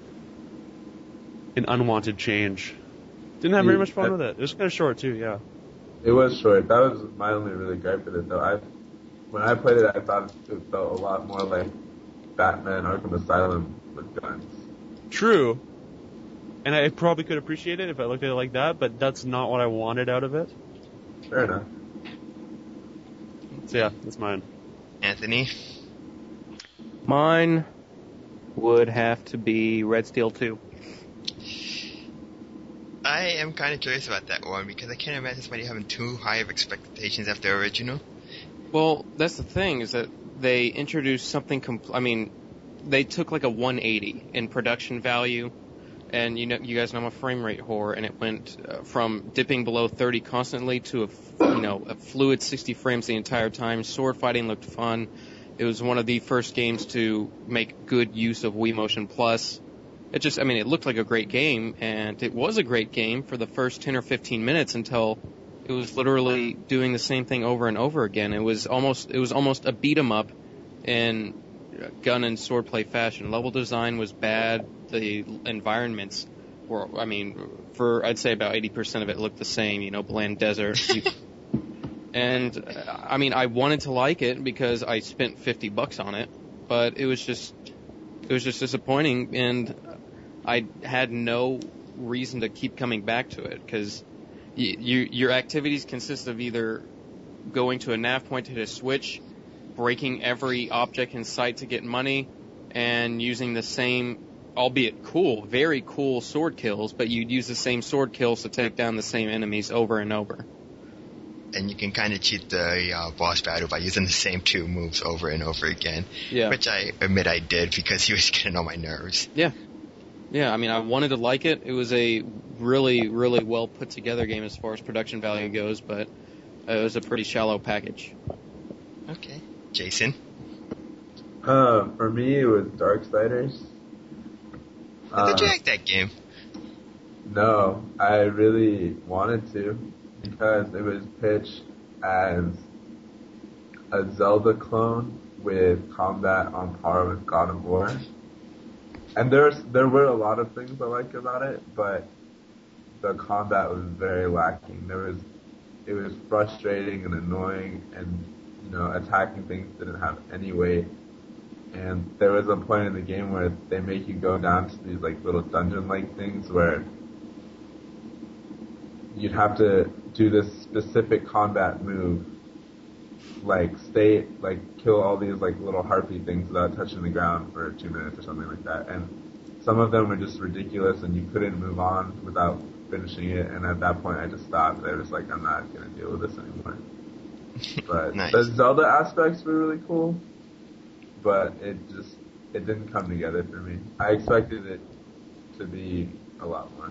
an unwanted change. Didn't have very Yeah, much fun I- with it. It was kind of short too, yeah. It was short. That was my only really gripe with it, though. I, when I played it, I thought it felt a lot more like Batman Arkham Asylum with guns. True. And I probably could appreciate it if I looked at it like that, but that's not what I wanted out of it. Fair enough. So yeah, that's mine. Anthony? Mine would have to be Red Steel two. I am kind of curious about that one because I can't imagine somebody having too high of expectations after the original. Well, that's the thing, is that they introduced something compl- I mean, they took like a one eighty in production value, and you know, you guys know I'm a frame rate whore, and it went uh, from dipping below thirty constantly to a, f- you know, a fluid sixty frames the entire time. Sword fighting looked fun. It was one of the first games to make good use of Wii Motion Plus. It just, I mean, it looked like a great game, and it was a great game for the first ten or fifteen minutes until it was literally doing the same thing over and over again. It was almost, it was almost a beat 'em up in gun and swordplay fashion. Level design was bad. The environments were, I mean, for I'd say about eighty percent of it looked the same. You know, bland desert. You, and uh, I mean, I wanted to like it because I spent fifty bucks on it, but it was just, it was just disappointing, and I had no reason to keep coming back to it because you, you, your activities consist of either going to a nav point to hit a switch, breaking every object in sight to get money, and using the same, albeit cool, very cool sword kills, but you'd use the same sword kills to take down the same enemies over and over. And you can kind of cheat the uh, boss battle by using the same two moves over and over again. Yeah. Which I admit I did because he was getting on my nerves. Yeah. Yeah, I mean, I wanted to like it. It was a really, really well put together game as far as production value goes, but it was a pretty shallow package. Okay. Jason? Uh, for me, it was Darksiders. Uh, Did you Uh, like that game? No, I really wanted to because it was pitched as a Zelda clone with combat on par with God of War. And there's there were a lot of things I liked about it, but the combat was very lacking. There was it was frustrating and annoying, and you know, attacking things didn't have any weight. And there was a point in the game where they make you go down to these like little dungeon-like things where you'd have to do this specific combat move, like stay, like kill all these like little harpy things without touching the ground for two minutes or something like that. And some of them were just ridiculous, and you couldn't move on without finishing it. And at that point, I just stopped. I was like, I'm not gonna deal with this anymore. But Nice. the Zelda aspects were really cool, but it just it didn't come together for me. I expected it to be a lot more.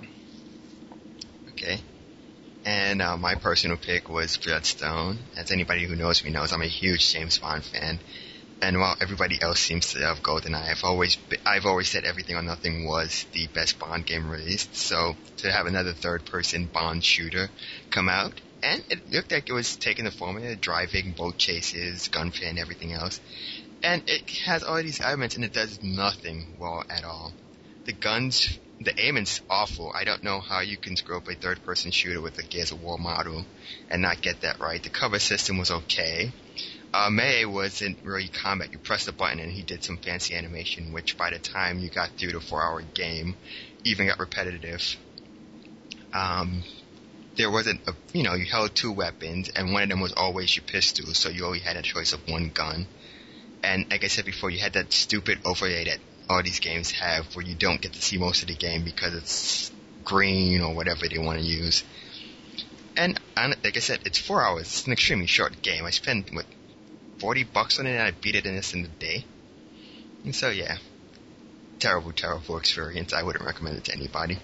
Okay. And uh, my personal pick was Bloodstone. As anybody who knows me knows, I'm a huge James Bond fan. And while everybody else seems to have GoldenEye, I've always be- I've always said Everything or Nothing was the best Bond game released. So to have another third-person Bond shooter come out, and it looked like it was taking the formula, driving, boat chases, gunplay, and everything else. And it has all these elements, and it does nothing well at all. The guns, the aiming's awful. I don't know how you can screw up a third-person shooter with a Gears of War model and not get that right. The cover system was okay. Uh, Melee wasn't really combat. You pressed a button and he did some fancy animation, which by the time you got through the four-hour game, even got repetitive. Um, there wasn't a, you know, you held two weapons, and one of them was always your pistol, so you only had a choice of one gun. And like I said before, you had that stupid overlay that all these games have where you don't get to see most of the game because it's green or whatever they want to use. And like I said, it's four hours. It's an extremely short game. I spent, what, forty bucks on it, and I beat it in this in a day. And so, yeah. Terrible, terrible experience. I wouldn't recommend it to anybody.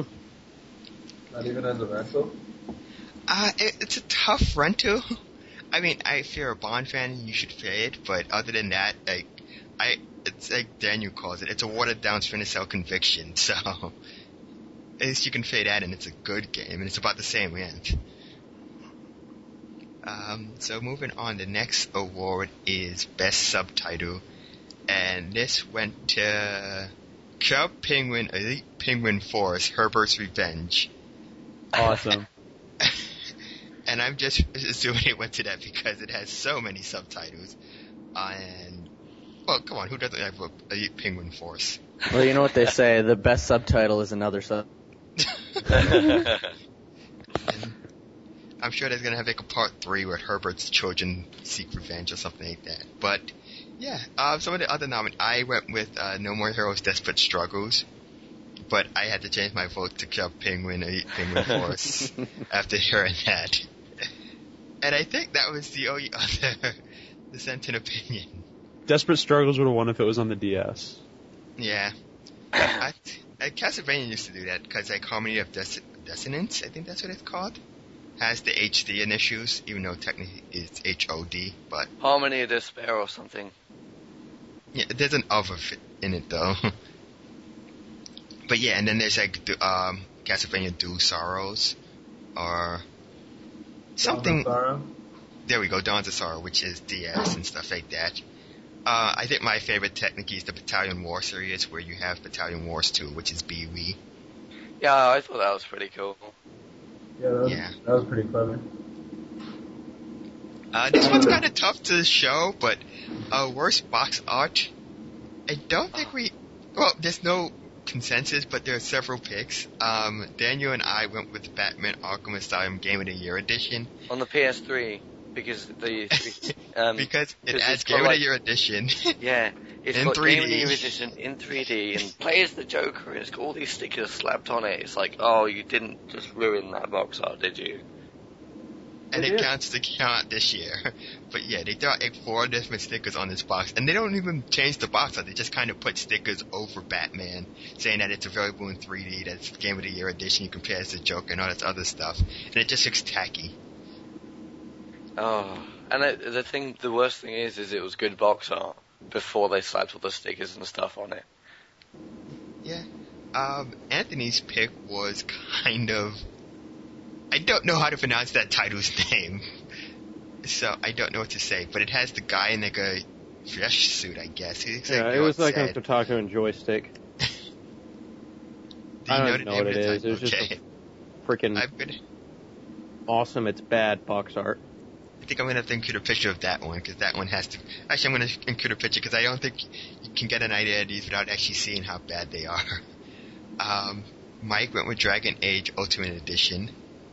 Not even as a rental? Uh, it, it's a tough rental. I mean, if you're a Bond fan, you should play it, but other than that, like, I, it's like Daniel calls it, it's a watered down Splinter Cell Conviction, so, at least you can play that and it's a good game, and it's about the same length. Um, so moving on, the next award is Best Subtitle, and this went to Club Penguin Elite Penguin Force, Herbert's Revenge. Awesome. And I'm just assuming it went to that because it has so many subtitles. Uh, and, well, come on, who doesn't have a Elite Penguin Force? Well, you know what they say, the best subtitle is another sub. I'm sure there's going to have like a part three where Herbert's children seek revenge or something like that. But Yeah, uh, some of the other nomin I went with uh, No More Heroes Desperate Struggles, but I had to change my vote to kill Penguin or Penguin Force after hearing that. And I think that was the only other dissenting opinion. Desperate Struggles would have won if it was on the D S. Yeah. I, I, Castlevania used to do that, because like Harmony of Des- Dissonance, I think that's what it's called, has the H D in issues, even though technically it's H O D, but Harmony of Despair or something. yeah, there's an of it in it though. But yeah, and then there's like the, um, Castlevania Dual Sorrows, or something. Sorrow? There we go, Dawns of Sorrow, which is D S and stuff like that. Uh, I think my favorite technique is the Battalion War series, where you have Battalion Wars two, which is B W E. Yeah, I thought that was pretty cool. Yeah, that was, Yeah. that was pretty clever. Uh, this one's kind of tough to show, but uh, worst box art. I don't think we. Well, there's no consensus, but there are several picks. Um, Daniel and I went with the Batman Arkham Asylum Game of the Year edition On the P S three, because the um, because it because adds it's got, Game of like- the Year edition. yeah, it's In got three D. Game of the Year edition in three D and play as the Joker, and it's got all these stickers slapped on it. It's like, oh, you didn't just ruin that box art, did you? And It it is. counts to count this year. But yeah, they throw like four different stickers on this box, and they don't even change the box art. They just kind of put stickers over Batman, saying that it's available in three D, that it's Game of the Year edition, you compare it to Joker and all this other stuff. And it just looks tacky. Oh, and it, the thing, the worst thing is, is it was good box art before they slapped all the stickers and stuff on it. Yeah. Um, Anthony's pick was kind of... I don't know how to pronounce that title's name. So I don't know what to say, but it has the guy in like a flesh suit, I guess. He looks Yeah, like it was like a Said. Kotaku and joystick. Do you I know don't the know name what of it the is. It was title? just Okay. a freaking I'm gonna, awesome. It's bad box art. I think I'm gonna have to include a picture of that one, because that one has to... Actually, I'm gonna include a picture, because I don't think you can get an idea of these without actually seeing how bad they are. Um, Mike went with Dragon Age Ultimate Edition.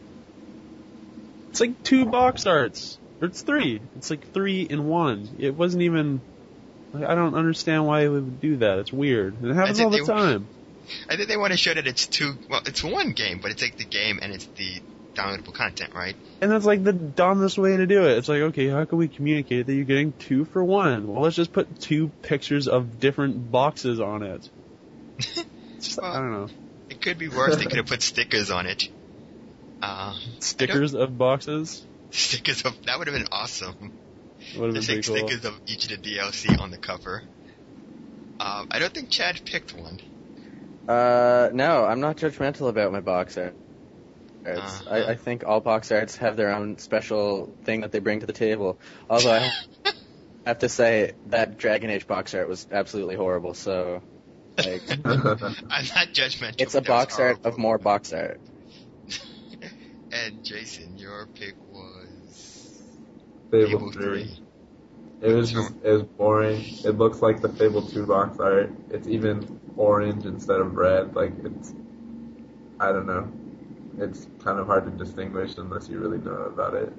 It's like two box arts. Or it's three. It's like three in one. It wasn't even... Like, I don't understand why they would do that. It's weird. And it happens think all the they- time. I think they want to show that it's two... Well, it's one game, but it's like the game and it's the downloadable content, right? And that's like the dumbest way to do it. It's like, okay, how can we communicate that you're getting two for one? Well, let's just put two pictures of different boxes on it. It's just, I don't know. It could be worse. They could have put stickers on it. Um, Stickers of boxes? stickers of... That would have been awesome. Would have been Just pretty like cool. stickers of each of the D L C on the cover. Um, I don't think Chad picked one. Uh, no, I'm not judgmental about my box art. arts. Uh-huh. I, I think all box arts have their own special thing that they bring to the table. Although I have to say that Dragon Age box art was absolutely horrible. So, like, I'm not judgmental. it's a but that was box art of horrible. more box art. And Jason, your pick was Fable Fable three. three. It was just, it was boring. It looks like the Fable two box art. It's even orange instead of red. Like, it's, I don't know. It's kind of hard to distinguish unless you really know about it.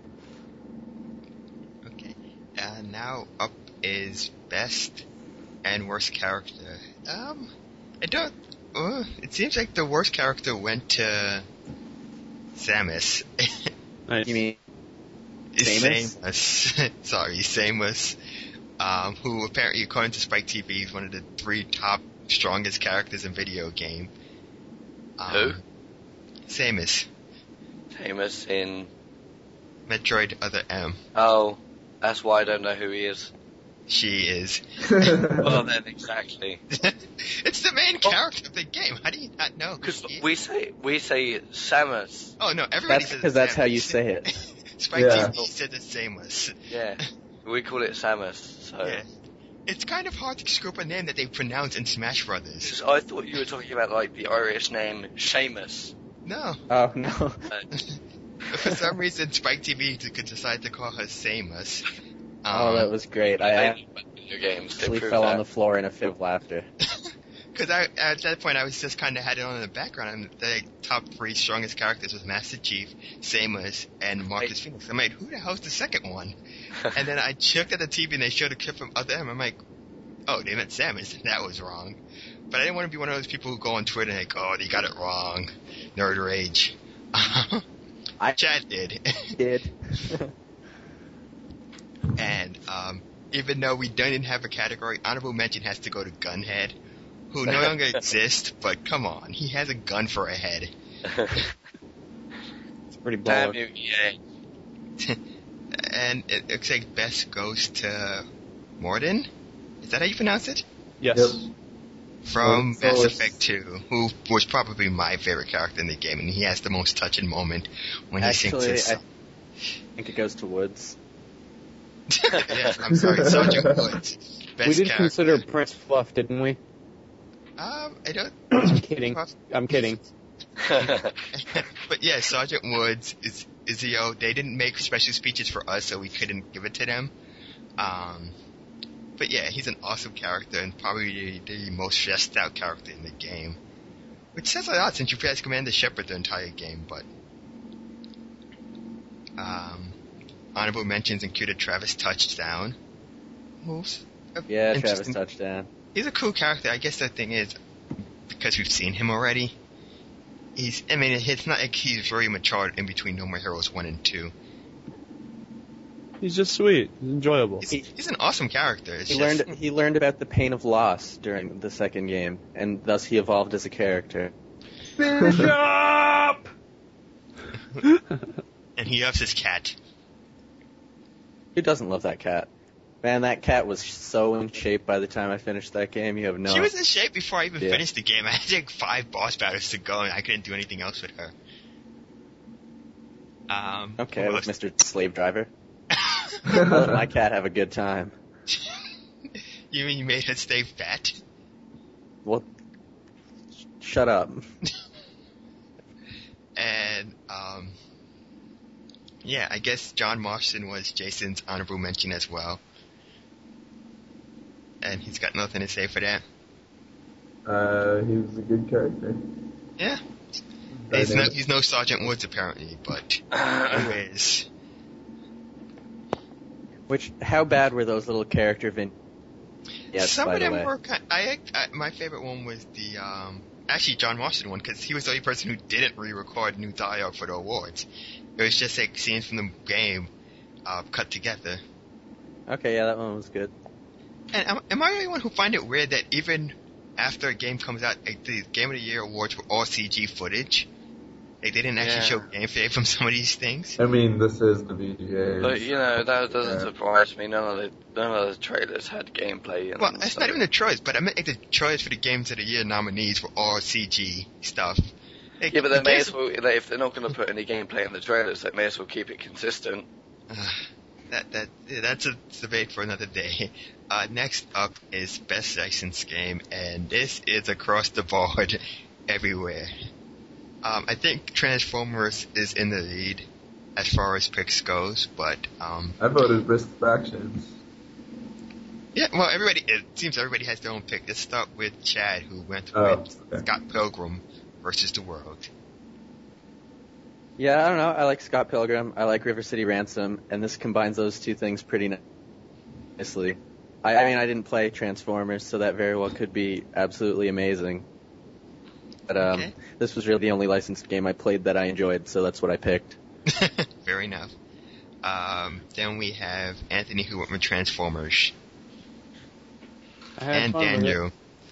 Okay. Uh, now up is best and worst character. Um, I don't. Uh, it seems like the worst character went to Samus. Nice. You mean Samus? Samus. Sorry, Samus. Um, who apparently, according to Spike T V, is one of the three top strongest characters in video game. Um, Who? Samus. Famous in... Metroid Other M. Oh, that's why I don't know who he is. She is. Well then, exactly. It's the main character of the game. How do you not know? Because She- we say, we say Samus. Oh no, everybody That's says because that's how you Samus. say it. Spike Yeah. T V said it's Samus. Yeah. We call it Samus, so... Yeah. It's kind of hard to screw up a name that they pronounce in Smash Brothers. Because I thought you were talking about, like, the Irish name Seamus. No. Oh no. Uh, For some reason, Spike T V could decide to call her Samus. Oh, that was great. I Video games, they actually proved fell that. on the floor in a fit of laughter. Because I, at that point, I was just kind of had it on in the background. And the top three strongest characters was Master Chief, Samus, and Marcus Phoenix. I'm like, who the hell's the second one? And then I checked at the T V and they showed a clip from of them. I'm like, oh, they meant Samus. That was wrong. But I didn't want to be one of those people who go on Twitter and like, oh, they got it wrong. Nerd rage. I Chad did. did. And um, even though we didn't have a category, honorable mention has to go to Gunhead, who no longer exists, but come on, he has a gun for a head. It's pretty Damn baller. you, E A. And it looks like best goes to Morden? Is that how you pronounce it? Yes. Yep. From So Mass it's- Effect two, who was probably my favorite character in the game, and he has the most touching moment when he sings Actually, his I song. think it goes to Woods. Yes, I'm sorry, Sergeant Woods. Best We did character. consider Prince Fluff, didn't we? Um, I don't. I'm kidding. I'm kidding. But yeah, Sergeant Woods is Izio. They didn't make special speeches for us, so we couldn't give it to them. Um, but yeah, he's an awesome character and probably the, the most stressed out character in the game. Which says a lot since you play as Commander Shepard the entire game, but um, honorable mentions included Travis Touchdown. Who's a Yeah, Travis interesting- touchdown. He's a cool character. I guess the thing is, because we've seen him already, he's, I mean, it's not like he's very mature in between No More Heroes one and two. He's just sweet. He's enjoyable. He's, he's an awesome character. It's He just, learned he learned about the pain of loss during the second game, and thus he evolved as a character. Bishop! and he loves his cat. Who doesn't love that cat? Man, that cat was so in shape by the time I finished that game. You have no. She was in shape before I even Yeah. finished the game. I had like five boss battles to go, and I couldn't do anything else with her. Um, Okay, who with else? Mister Slave Driver. Let my cat have a good time. You mean you made her stay fat? Well, sh- shut up. And, um, yeah, I guess John Marston was Jason's honorable mention as well. And he's got nothing to say for that. Uh, he was a good character. Yeah. He's no, Dynamic. he's no Sergeant Woods apparently, but anyways. Which, how bad were those little character vin? Yes, Some by of the them way. were kind I, I, my favorite one was the, um, actually John Marston one, because he was the only person who didn't re-record new dialogue for the awards. It was just like scenes from the game, uh, cut together. Okay, yeah, that one was good. And am, am I the only one who find it weird that even after a game comes out, like, the Game of the Year awards were all C G footage? Like, they didn't actually Yeah. show gameplay from some of these things? I mean, this is the V G A. But you know, that doesn't Yeah. surprise me. None of the none of the trailers had gameplay. And Well, it's so- not even the choice, but I meant like the choice for the Games of the Year nominees were all C G stuff. Like, Yeah, but they the may games- as well. If they're not going to put any gameplay in the trailers, they may as well keep it consistent. Uh, that that yeah, that's a debate for another day. Uh, next up is Best Licensed Game, and this is across the board, everywhere. Um, I think Transformers is in the lead as far as picks goes, but um, I voted Risk Factions. yeah, well, everybody it seems everybody has their own pick. Let's start with Chad, who went Oh, with okay. Scott Pilgrim versus the World. Yeah, I don't know. I like Scott Pilgrim. I like River City Ransom, and this combines those two things pretty ni- nicely. I, I mean, I didn't play Transformers, so that very well could be absolutely amazing. But um, Okay. this was really the only licensed game I played that I enjoyed, so that's what I picked. Fair enough. Um, then we have Anthony, who went with Transformers, I had and fun with it. Daniel.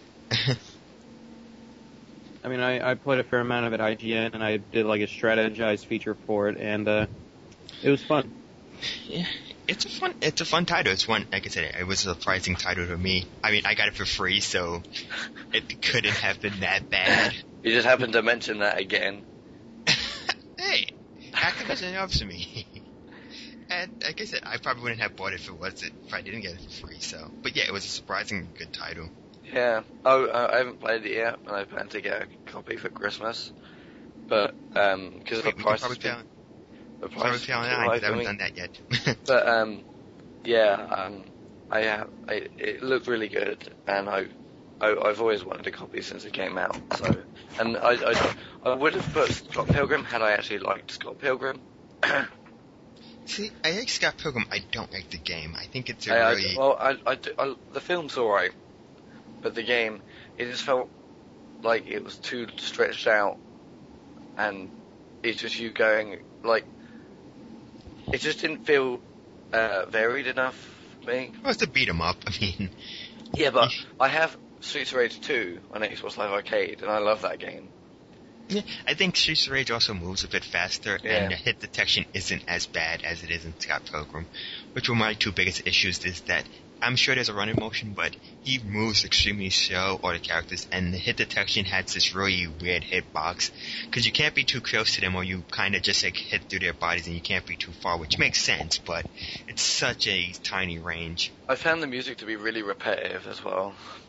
I mean, I, I played a fair amount of it at I G N, and I did like a strategized feature for it, and uh, it was fun. Yeah, it's a fun, it's a fun title. It's one, like I said, it was a surprising title to me. I mean, I got it for free, so it couldn't have been that bad. You just happened to mention that again. Hey, Activision helps me. And like I said, I probably wouldn't have bought it if it was it if I didn't get it for free. So, but yeah, it was a surprisingly good title. Yeah. Oh, uh, I haven't played it yet, and I plan to get a copy for Christmas. But um, because the Wait, we can price probably has play been, on, the probably price play has been online too because I high for haven't me. done that yet. But um, yeah, um, I have. I, it looked really good, and I I, I've always wanted a copy since it came out. So, and I, I, I would have put Scott Pilgrim had I actually liked Scott Pilgrim. See, I like Scott Pilgrim. I don't like the game. I think it's a I, really. I, well, I, I, do- I, the film's alright, but the game, it just felt like it was too stretched out, and it's just you going like, it just didn't feel uh, varied enough for me. Well, it's a beat 'em up. I mean, Yeah, but I have Streets of Rage two on Xbox Live Arcade, and I love that game. yeah, I think Streets of Rage also moves a bit faster, Yeah. and the hit detection isn't as bad as it is in Scott Pilgrim, which were my two biggest issues. Is that I'm sure there's a running motion, but he moves extremely slow, or the characters, and the hit detection has this really weird hitbox, because you can't be too close to them, or you kind of just like hit through their bodies, and you can't be too far, which makes sense, but it's such a tiny range. I found the music to be really repetitive as well.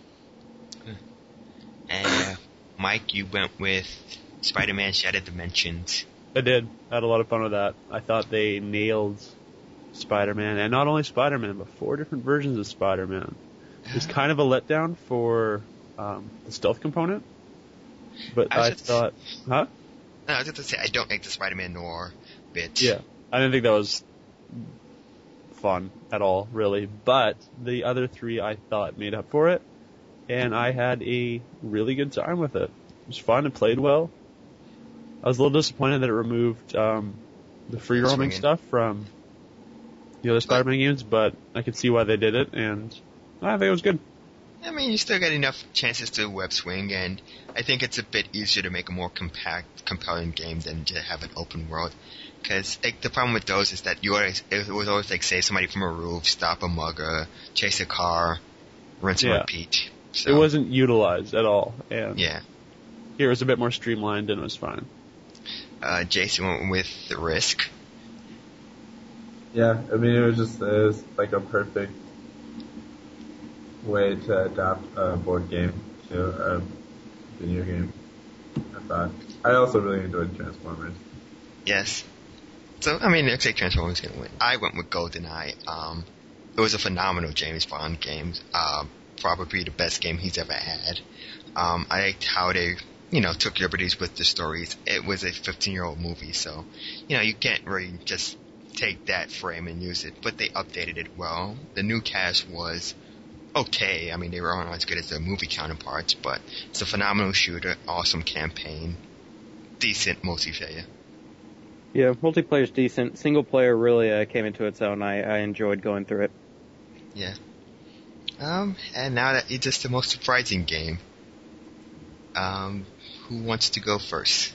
And uh, Mike, you went with Spider-Man Shattered Dimensions. I did. I had a lot of fun with that. I thought they nailed Spider-Man, and not only Spider-Man, but four different versions of Spider-Man. It was kind of a letdown for um, the stealth component, but I was I, just- thought, huh? No, I was going to say, I don't like the Spider-Man noir bit. Yeah, I didn't think that was fun at all, really. But the other three I thought made up for it, and I had a really good time with it. It was fun and played well. I was a little disappointed that it removed um, the free roaming Swinging. stuff from the other Spider-Man games, but I could see why they did it, and I think it was good. I mean, you still get enough chances to web swing, and I think it's a bit easier to make a more compact, compelling game than to have an open world. Because like, the problem with those is that you always, it was always like save somebody from a roof, stop a mugger, chase a car, rinse and Yeah. repeat. So, It wasn't utilized at all, and Yeah. here it was a bit more streamlined, and it was fine. Uh, Jason went with The Risk. Yeah, I mean, it was just it was like a perfect way to adapt a board game to a video game. I thought. I also really enjoyed Transformers. Yes. So, I mean, it looks like Transformers going to win. I went with GoldenEye. Um, it was a phenomenal James Bond game. Um, probably the best game he's ever had. Um, I liked how they, you know, took liberties with the stories. It was a fifteen-year-old movie, so, you know, you can't really just take that frame and use it, but they updated it well. The new cast was okay. I mean, they weren't as good as their movie counterparts, but it's a phenomenal shooter, awesome campaign, decent multiplayer. Yeah, multiplayer's decent. Single player really uh, came into its own. I, I enjoyed going through it. Yeah. Um, and now that it's just the most surprising game. Um, who wants to go first?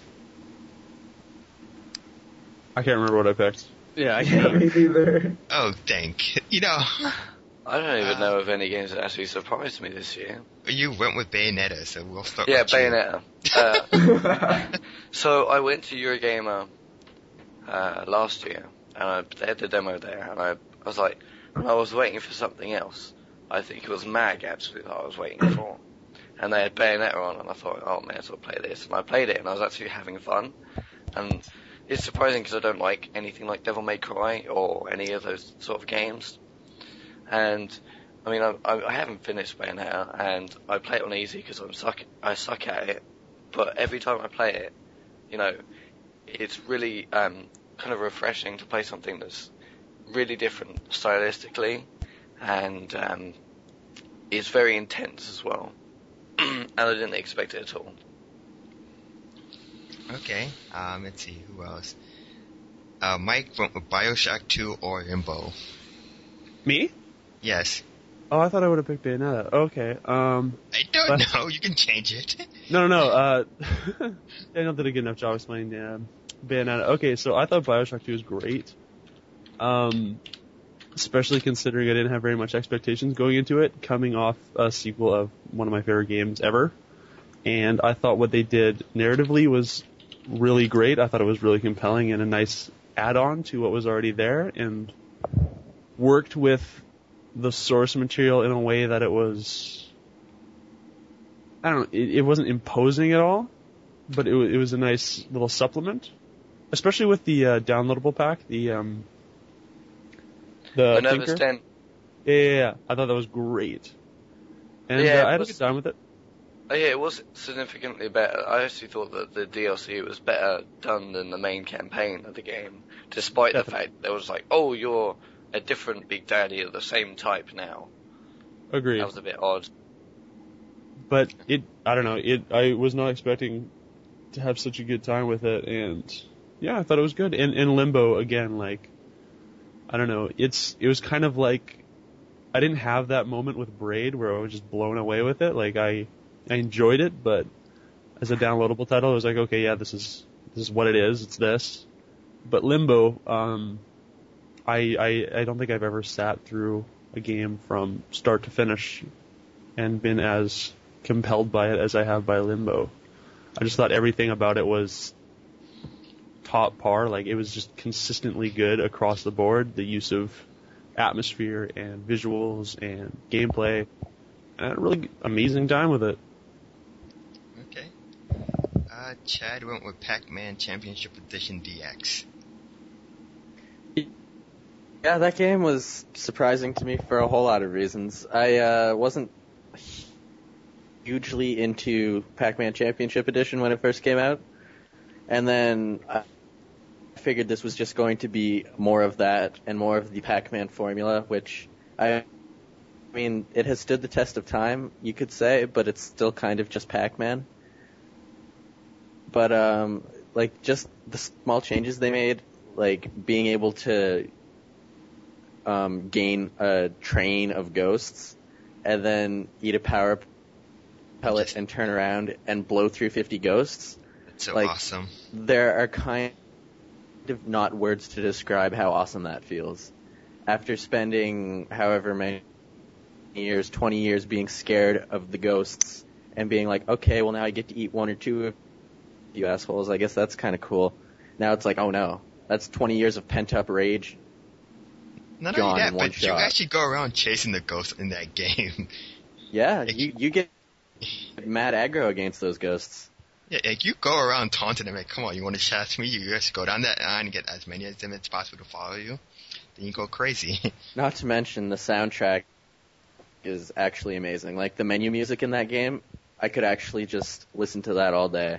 I can't remember what I picked. Yeah, I Yeah, me neither. Oh, thank. You know, I don't even Uh, know of any games that actually surprised me this year. you went with Bayonetta, so we'll start Yeah, with you. Bayonetta. Uh, so I went to Eurogamer uh, last year, and I, they had the demo there, and I, I was like, and I was waiting for something else. I think it was Mag actually that I was waiting for, and they had Bayonetta on, and I thought, oh, may as well play this, and I played it, and I was actually having fun, and it's surprising because I don't like anything like Devil May Cry or any of those sort of games, and I mean, I, I, I haven't finished Bayonetta, and I play it on easy because I'm suck, I suck at it, but every time I play it, you know, it's really um, kind of refreshing to play something that's really different stylistically, and um, it's very intense as well, and I didn't expect it at all. Okay, um, let's see, who else? Uh, Mike went with Bioshock two or Limbo. Me? Yes. Oh, I thought I would have picked Bayonetta. Okay. Um, I don't But- know, you can change it. no, no, no. Uh, Daniel did a good enough job explaining uh, Bayonetta. Okay, so I thought Bioshock two was great. Um, especially considering I didn't have very much expectations going into it, coming off a sequel of one of my favorite games ever. And I thought what they did narratively was really great. I thought it was really compelling and a nice add-on to what was already there, and worked with the source material in a way that it was, I don't know, it, it wasn't imposing at all, but it, wa- it was a nice little supplement, especially with the uh, downloadable pack, the um, the Minerva's Thinker. Den. Yeah, yeah, yeah, I thought that was great, and Yeah, uh, I it had was- a good time with it. Oh, yeah, it was significantly better. I actually thought that the D L C was better done than the main campaign of the game, despite the fact that there was like, oh, you're a different Big Daddy of the same type now. Agreed. That was a bit odd. But it, I don't know, it, I was not expecting to have such a good time with it, and yeah, I thought it was good. And, and Limbo, again, like, I don't know, it's, it was kind of like, I didn't have that moment with Braid where I was just blown away with it. Like, I, I enjoyed it, but as a downloadable title, I was like, okay, yeah, this is, this is what it is, it's this. But Limbo, um, I, I, I don't think I've ever sat through a game from start to finish and been as compelled by it as I have by Limbo. I just thought everything about it was top par. Like, it was just consistently good across the board. The use of atmosphere and visuals and gameplay. I had a really amazing time with it. Okay. Uh, Chad went with Pac-Man Championship Edition D X. Yeah, that game was surprising to me for a whole lot of reasons. I uh, wasn't hugely into Pac-Man Championship Edition when it first came out, and then I figured this was just going to be more of that and more of the Pac-Man formula, which I, I mean, it has stood the test of time, you could say, but it's still kind of just Pac-Man. But um, like just the small changes they made, like being able to um, gain a train of ghosts and then eat a power pellet and turn around and blow through fifty ghosts. That's so like, awesome. There are kind of not words to describe how awesome that feels. After spending however many years, twenty years being scared of the ghosts and being like, okay, well now I get to eat one or two of you assholes, I guess that's kind of cool. Now it's like, oh no, that's twenty years of pent up rage. Not gone only that, in one but you shot. actually go around chasing the ghosts in that game. Yeah, you you get mad aggro against those ghosts. Yeah, like you go around taunting them, like, come on, you want to chase me? You just go down that line and get as many of them as possible to follow you. Then you go crazy. Not to mention the soundtrack is actually amazing. Like the menu music in that game, I could actually just listen to that all day.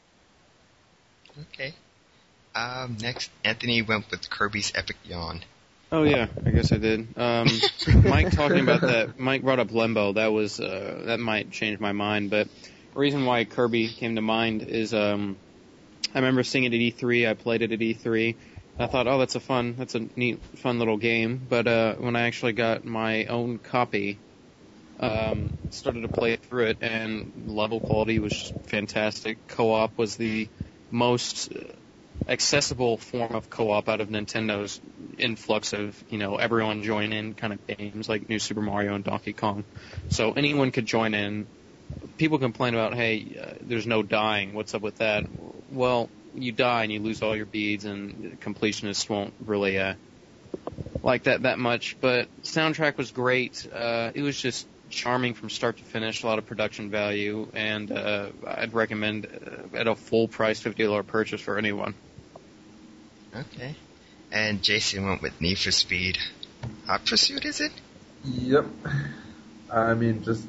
Okay. Um, next, Anthony went with Kirby's Epic Yawn. Oh yeah, I guess I did. Um, Mike talking about that. Mike brought up Limbo. That was uh, that might change my mind, but the reason why Kirby came to mind is um, I remember seeing it at E three. I played it at E three. I thought, oh, that's a fun, that's a neat, fun little game. But uh, when I actually got my own copy, um, started to play through it, and level quality was just fantastic. Co-op was the most accessible form of co-op out of Nintendo's influx of, you know, everyone join in kind of games like New Super Mario and Donkey Kong. So anyone could join in. People complain about, hey, uh, there's no dying. What's up with that? Well, you die and you lose all your beads, and completionists won't really uh, like that that much. But soundtrack was great. Uh, it was just charming from start to finish, a lot of production value, and uh, I'd recommend uh, at a full price fifty dollars purchase for anyone. Okay. And Jason went with Need for Speed Hot Pursuit, is it? Yep. I mean, just.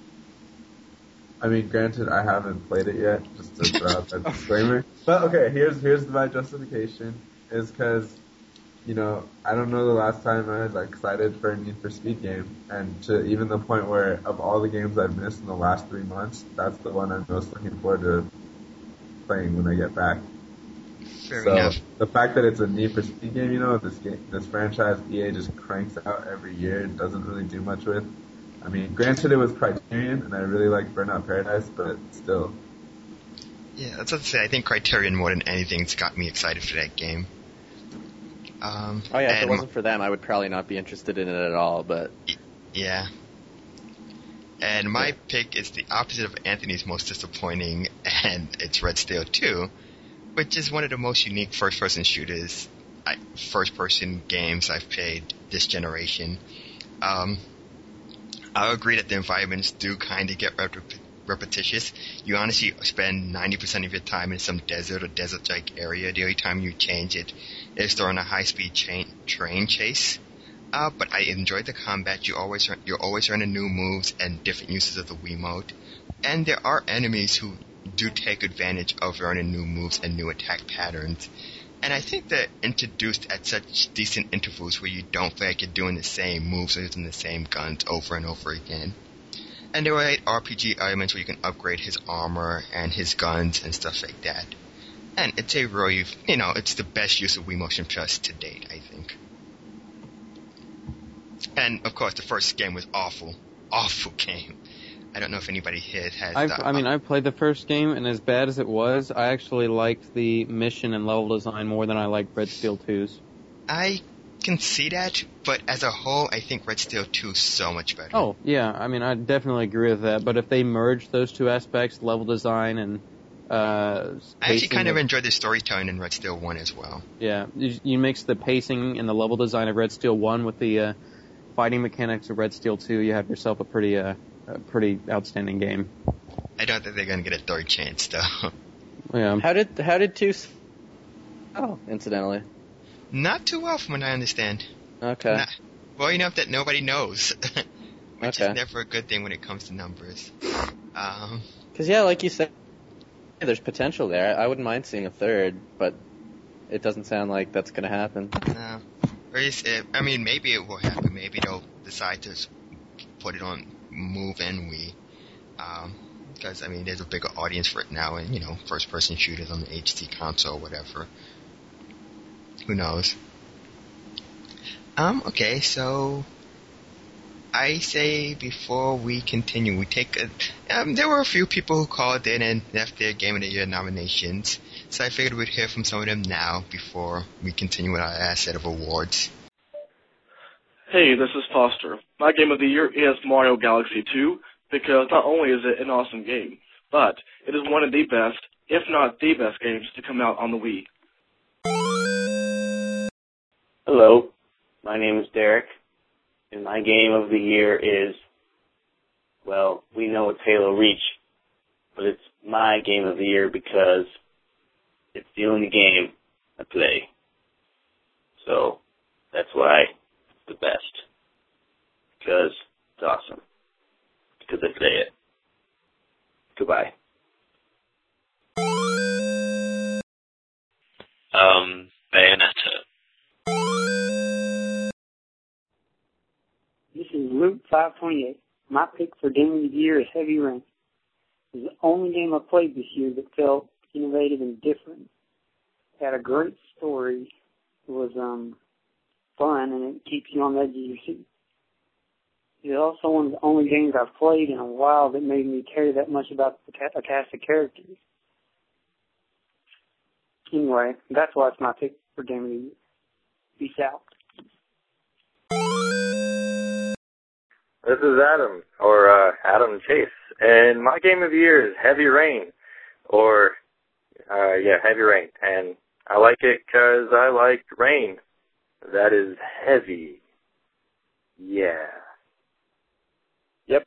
I mean, granted, I haven't played it yet, just to throw out that disclaimer. But okay, here's here's my justification. Is because, you know, I don't know the last time I was like, excited for a Need for Speed game, and to even the point where of all the games I've missed in the last three months, that's the one I'm most looking forward to playing when I get back. Fair so enough. The fact that it's a Need for Speed game, you know, this game, this franchise E A just cranks out every year, it doesn't really do much with. I mean, granted it was Criterion, and I really like Burnout Paradise, but still. Yeah, that's what I say. I think Criterion more than anything's got me excited for that game. Um, Oh yeah, if it and- wasn't for them, I would probably not be interested in it at all, but Yeah. And my pick is the opposite of Anthony's most disappointing, and it's Red Steel two, which is one of the most unique first-person shooters, I, first-person games I've played this generation. Um, I'll agree that the environments do kind of get rep- repetitious. You honestly spend ninety percent of your time in some desert or desert-like area. The only time you change it is during a high-speed chain- train chase. Uh, but I enjoyed the combat. You always you're always learning new moves and different uses of the Wiimote. And there are enemies who do take advantage of learning new moves and new attack patterns. And I think they're introduced at such decent intervals where you don't feel like you're doing the same moves or using the same guns over and over again. And there are R P G elements where you can upgrade his armor and his guns and stuff like that. And it's a really, you know, it's the best use of Wii Motion Plus to date, I think. And, of course, the first game was awful. Awful game. I don't know if anybody here has... I've, the, I mean, I played the first game, and as bad as it was, I actually liked the mission and level design more than I liked Red Steel two's. I can see that, but as a whole, I think Red Steel two is so much better. Oh, yeah, I mean, I definitely agree with that, but if they merged those two aspects, level design and... Uh, I actually kind of of, enjoyed the storytelling in Red Steel one as well. Yeah, you, you mix the pacing and the level design of Red Steel one with the uh, fighting mechanics of Red Steel two, you have yourself a pretty... Uh, A pretty outstanding game. I don't think they're going to get a third chance, though. Yeah. How did how did two? s- Oh, incidentally. Not too well, from what I understand. Okay. Not, well enough that nobody knows, which Okay. is never a good thing when it comes to numbers. Um, Because yeah, like you said, there's potential there. I wouldn't mind seeing a third, but it doesn't sound like that's going to happen. no. Or is it, I mean, maybe it will happen. Maybe they'll decide to s- put it on Move and Wii. Um, because, I mean, there's a bigger audience for it now, and, you know, first-person shooters on the H D console or whatever. Who knows? Um, okay, so... I say before we continue, we take a... Um, there were a few people who called in and left their Game of the Year nominations, so I figured we'd hear from some of them now before we continue with our last set of awards. Hey, this is Foster. My game of the year is Mario Galaxy two, because not only is it an awesome game, but it is one of the best, if not the best games to come out on the Wii. Hello, my name is Derek, and my game of the year is, well, we know it's Halo Reach, but it's my game of the year because it's the only game I play. So, that's why it's the best. Because it's awesome. Because I play it. Goodbye. Um, Bayonetta. This is Luke five twenty-eight. My pick for game of the year is Heavy Rain. It was the only game I played this year that felt innovative and different. It had a great story. It was um fun, and it keeps you on the edge of your seat. It is also one of the only games I've played in a while that made me care that much about the ca- a cast of characters. Anyway, that's why it's my pick for game of the year. Peace out. This is Adam, or uh, Adam Chase, and my game of the year is Heavy Rain, or, uh, yeah, Heavy Rain, and I like it because I like rain. That is heavy. Yeah. Yep.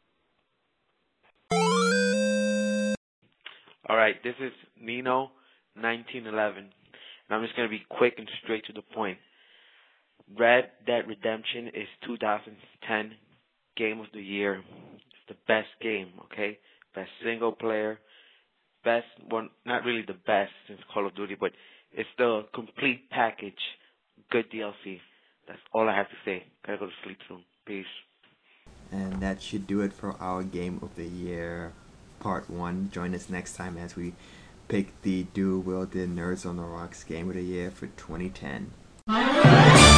Alright, this is Nino, nineteen eleven, and I'm just going to be quick and straight to the point. Red Dead Redemption is two thousand ten Game of the Year. It's the best game, okay? Best single player, best, well, not really the best since Call of Duty, but it's the complete package. Good D L C. That's all I have to say. Gotta go to sleep soon. Peace. And that should do it for our Game of the Year Part one. Join us next time as we pick the dual-wielded Nerds on the Rocks Game of the Year for twenty ten.